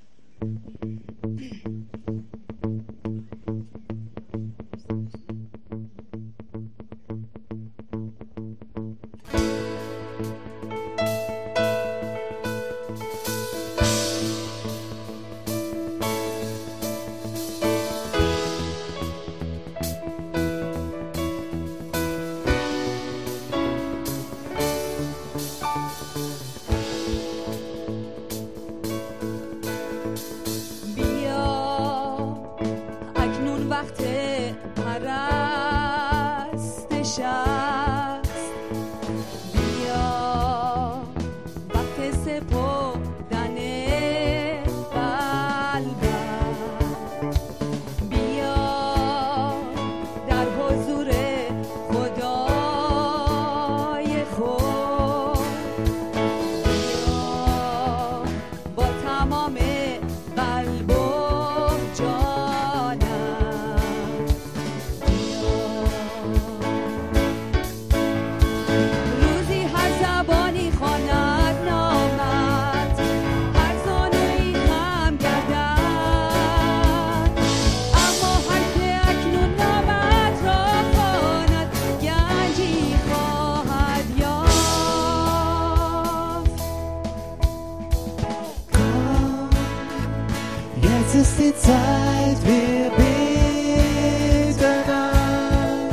ist die Zeit, wir beten an.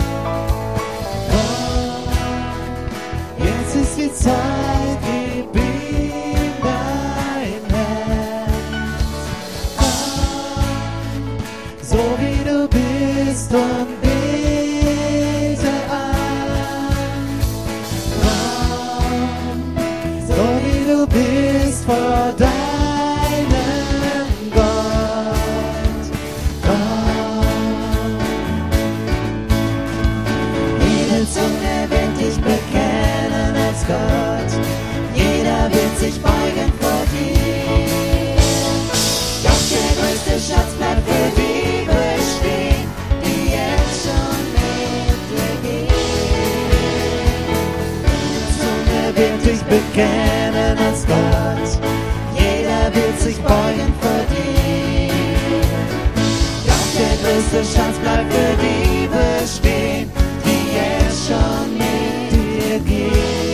Komm, jetzt ist die Zeit, gib ihm dein Herz. Komm, so wie du bist und bete an. Komm, so wie du bist vor deinem Gott, jeder wird sich beugen vor dir. Doch der größte Schatz bleibt für die bestehen, die jetzt schon mit dir gehen. erkennen als Gott. Jeder wird sich beugen vor dir. Doch der größte Schatz bleibt für die bestehen, die jetzt schon mit dir gehen.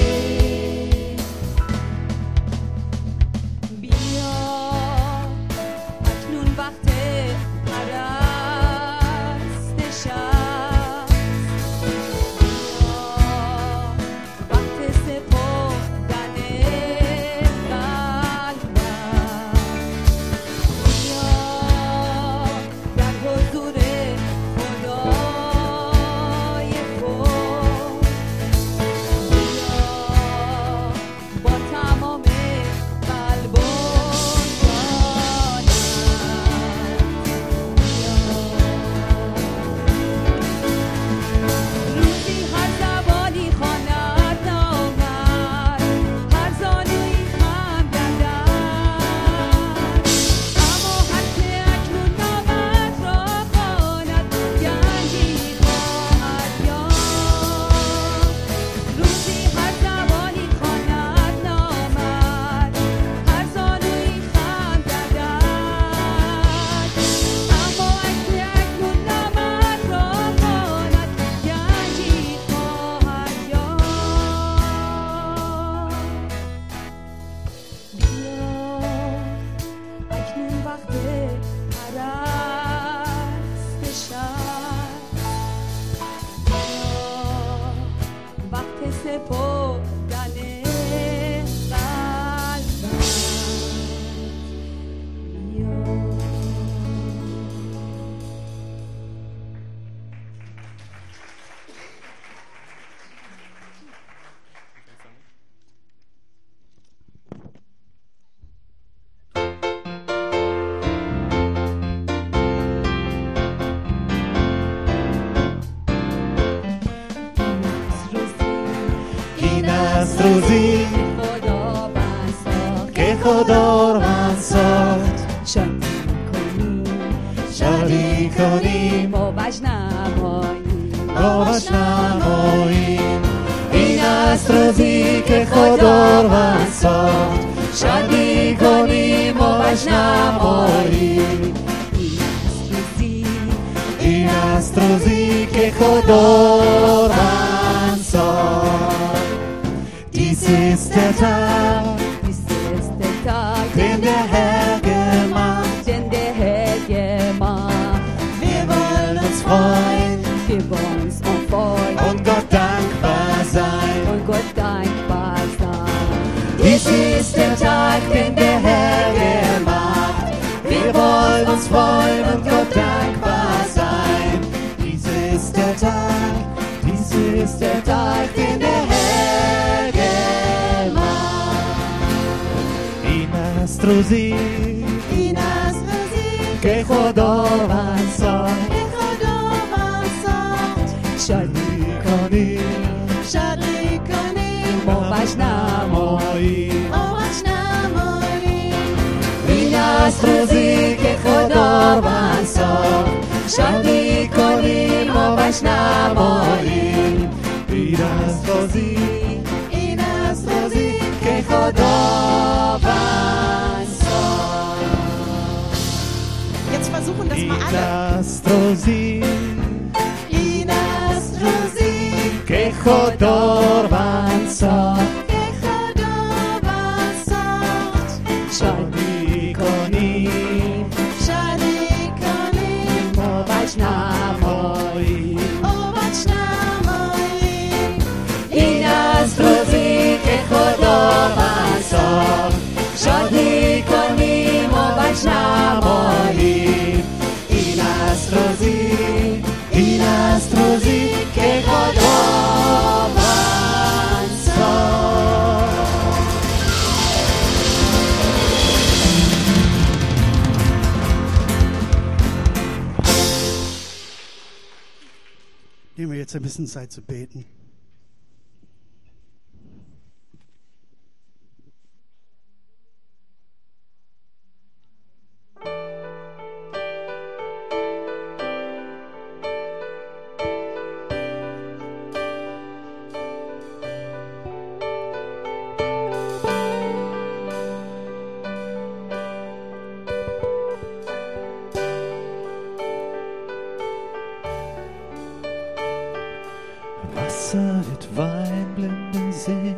روزی که خداوند ساخت شادی کنیم شادی کنیم با بجنماییم با بجنماییم این است روزی که خداوند ساخت شادی کنیم با بجنماییم این است روزی که خداوند ساخت. Dies ist der Tag, dies ist der Tag, den der Herr gemacht, den der Herr gemacht. Wir wollen uns freuen, wir wollen uns freuen und Gott dankbar sein, und Gott dankbar sein. Dies ist der Tag, den der Herr gemacht. Wir wollen uns freuen und Gott dankbar sein. Dies ist der Tag, dies ist der Tag, den der Herr روزی این است روزی که خداوند ساخت که خداوند ساخت شادی کنیم شادی کنیم با بجنماییم با بجنماییم این است روزی که خداوند ساخت شادی کنیم با بجنماییم این است روزی این است روزی که خداوند versuchen das mal alle. Inastrozi, Inastrozi, que خداوند ساخت که خداوند ساخت شادی کنیم شادی کنیم با بجنماییم با بجنماییم این است روزی که خداوند ساخت شادی کنیم و بجنماییم این است روزی این است روزی که خداوند ساخت. Nehmen wir jetzt ein bisschen Zeit zu beten. Wasser wird Weinblinde sehen.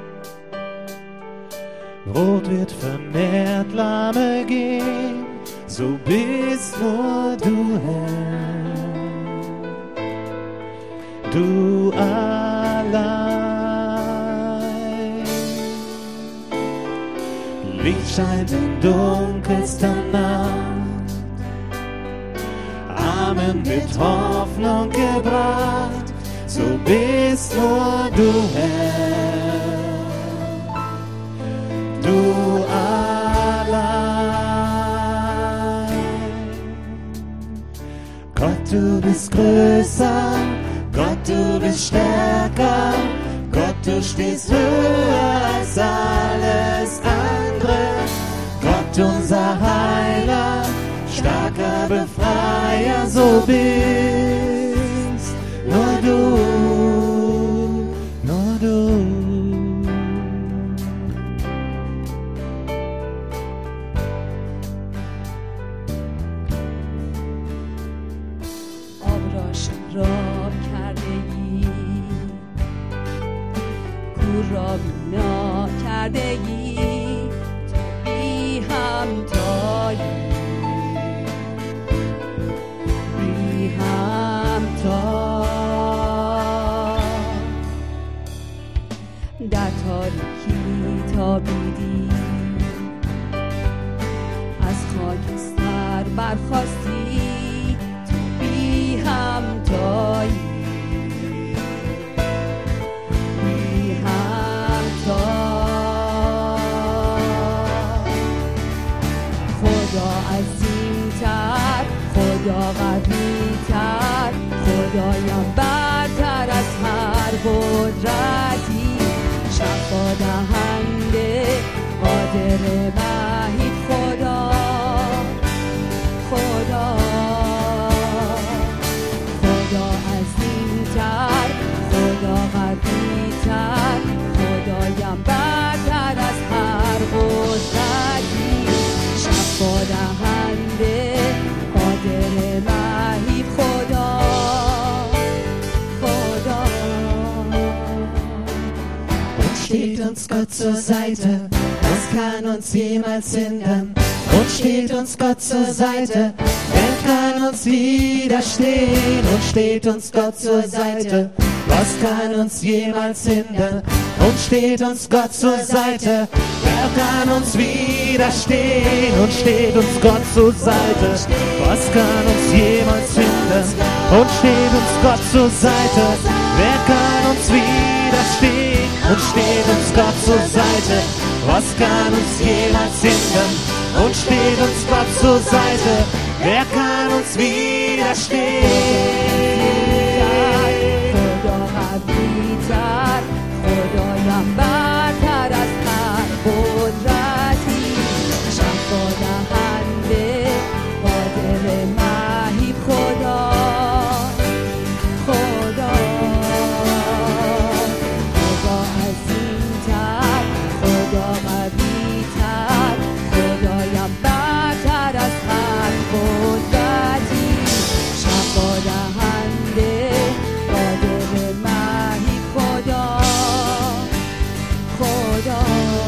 Rot wird vermehrt Lahme gehen, so bist nur du Herr, du allein. Licht scheint in dunkelster Nacht, Armen wird Hoffnung gebracht, so bist nur du Herr, du allein. Gott, du bist größer, Gott, du bist stärker, Gott, du stehst höher als alles andere. Gott, unser Heiler, starker Befreier, so bist nur du, nur du. را کرده ای، کور را بینا کرده ای، تو بی همتایی، بی همتا. در تاریکی تابیدی، از خاکستر برخاستی، همتایی، بی همتا. خدا عظیم‌تر، خدا قوی‌تر، خدایم برتر از هر قدرتی، شفا دهنده، قادر وحید خدا، خدا خدا قوی‌تر، خدایم برتر از هر قدرتی، شفا دهنده، قادر مهیب خدا، خدا. Und steht uns Gott zur Seite, was kann uns jemals hindern? Und steht uns Gott zur Seite, wer kann uns widerstehen? Und steht uns Gott zur Seite, was kann uns jemals hindern? Und steht uns Gott zur Seite, wer kann uns widerstehen? Und steht uns Gott zur Seite, was kann uns jemals hindern? Und steht uns Gott zur Seite, wer kann uns widerstehen? Und steht uns Gott zur Seite, was kann uns jemals hindern? Und steht uns Gott zur Seite, wer kann uns widerstehen? خدا قوی‌تر، خدایم برتر از هر قدرتی، شفا دهنده، قادر مهیب خدا، خدا. خدا عظیم‌تر، خدا قوی‌تر، خدایم برتر از هر قدرتی، شفا دهنده، قادر مهیب خدا، خدا.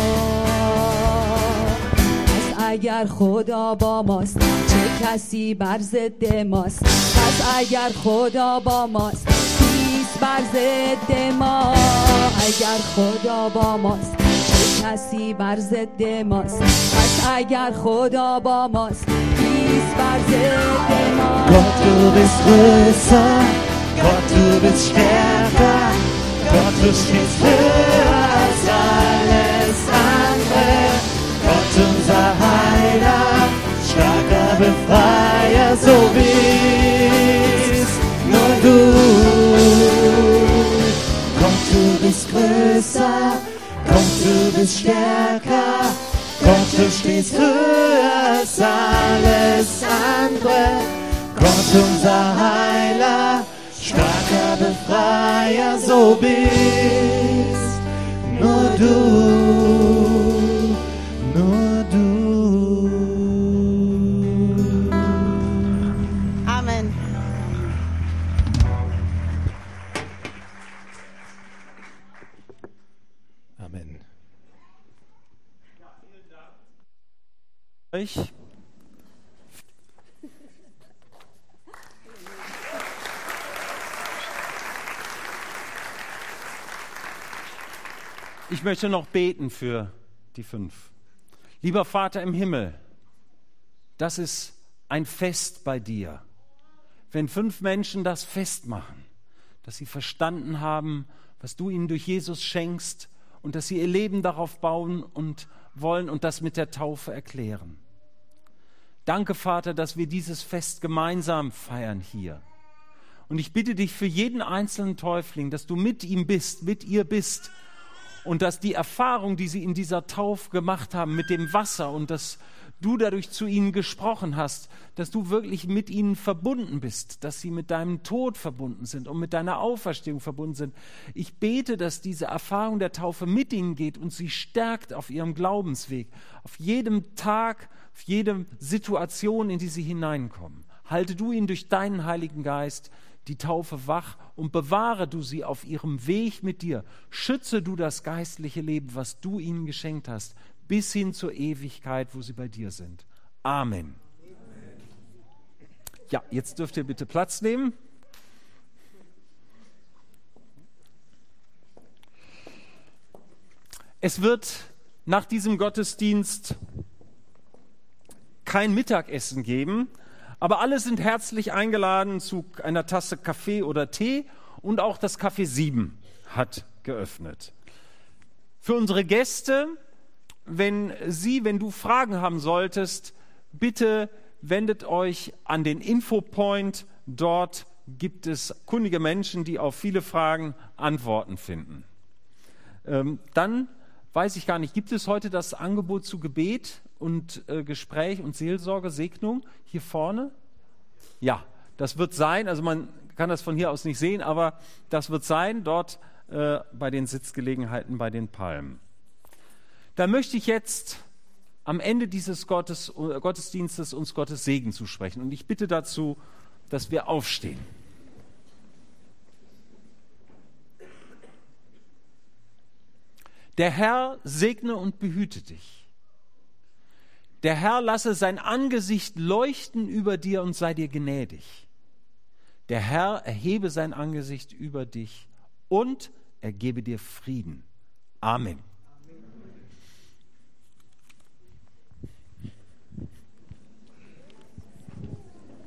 پس اگر خدا با ماست، چه کسی بر ضد ماست؟ پس اگر خدا با ماست، کیست بر ضد ما؟ اگر خدا با ماست، کسی بر ضد ماست؟ پس اگر خدا با ماست، کیست بر ضد ما؟ Gott, du bist größer, Gott, du bist stärker, Gott, du stehst höher als alles andere. Gott, unser Heiler, starker Befreier, so bist nur du. Gott, du bist größer, Gott, du bist stärker, Gott, du stehst höher als alles andere. Gott, unser Heiler, starker Befreier, so bist nur du, nur du. Amen. euch. Ich möchte noch beten für die fünf. Lieber Vater im Himmel, das ist ein Fest bei dir. Wenn fünf Menschen das Fest machen, dass sie verstanden haben, was du ihnen durch Jesus schenkst und dass sie ihr Leben darauf bauen und wollen und das mit der Taufe erklären. Danke, Vater, dass wir dieses Fest gemeinsam feiern hier. Und ich bitte dich für jeden einzelnen Täufling, dass du mit ihm bist, mit ihr bist und dass die Erfahrung, die sie in dieser Taufe gemacht haben mit dem Wasser und dass du dadurch zu ihnen gesprochen hast, dass du wirklich mit ihnen verbunden bist, dass sie mit deinem Tod verbunden sind und mit deiner Auferstehung verbunden sind. Ich bete, dass diese Erfahrung der Taufe mit ihnen geht und sie stärkt auf ihrem Glaubensweg, auf jedem Tag, auf jede Situation, in die sie hineinkommen. Halte du ihnen durch deinen Heiligen Geist die Taufe wach und bewahre du sie auf ihrem Weg mit dir. Schütze du das geistliche Leben, was du ihnen geschenkt hast, bis hin zur Ewigkeit, wo sie bei dir sind. Amen. Ja, jetzt dürft ihr bitte Platz nehmen. Es wird nach diesem Gottesdienst kein Mittagessen geben, aber alle sind herzlich eingeladen zu einer Tasse Kaffee oder Tee und auch das Café sieben hat geöffnet. Für unsere Gäste, wenn Sie, wenn du Fragen haben solltest, bitte wendet euch an den Infopoint. Dort gibt es kundige Menschen, die auf viele Fragen Antworten finden. Ähm, dann weiß ich gar nicht, gibt es heute das Angebot zu Gebet und äh, Gespräch und Seelsorge, Segnung hier vorne? Ja, das wird sein, also man kann das von hier aus nicht sehen, aber das wird sein, dort äh, bei den Sitzgelegenheiten, bei den Palmen. Da möchte ich jetzt am Ende dieses Gottes, Gottesdienstes uns Gottes Segen zusprechen. Und ich bitte dazu, dass wir aufstehen. Der Herr segne und behüte dich. Der Herr lasse sein Angesicht leuchten über dir und sei dir gnädig. Der Herr erhebe sein Angesicht über dich und er gebe dir Frieden. Amen.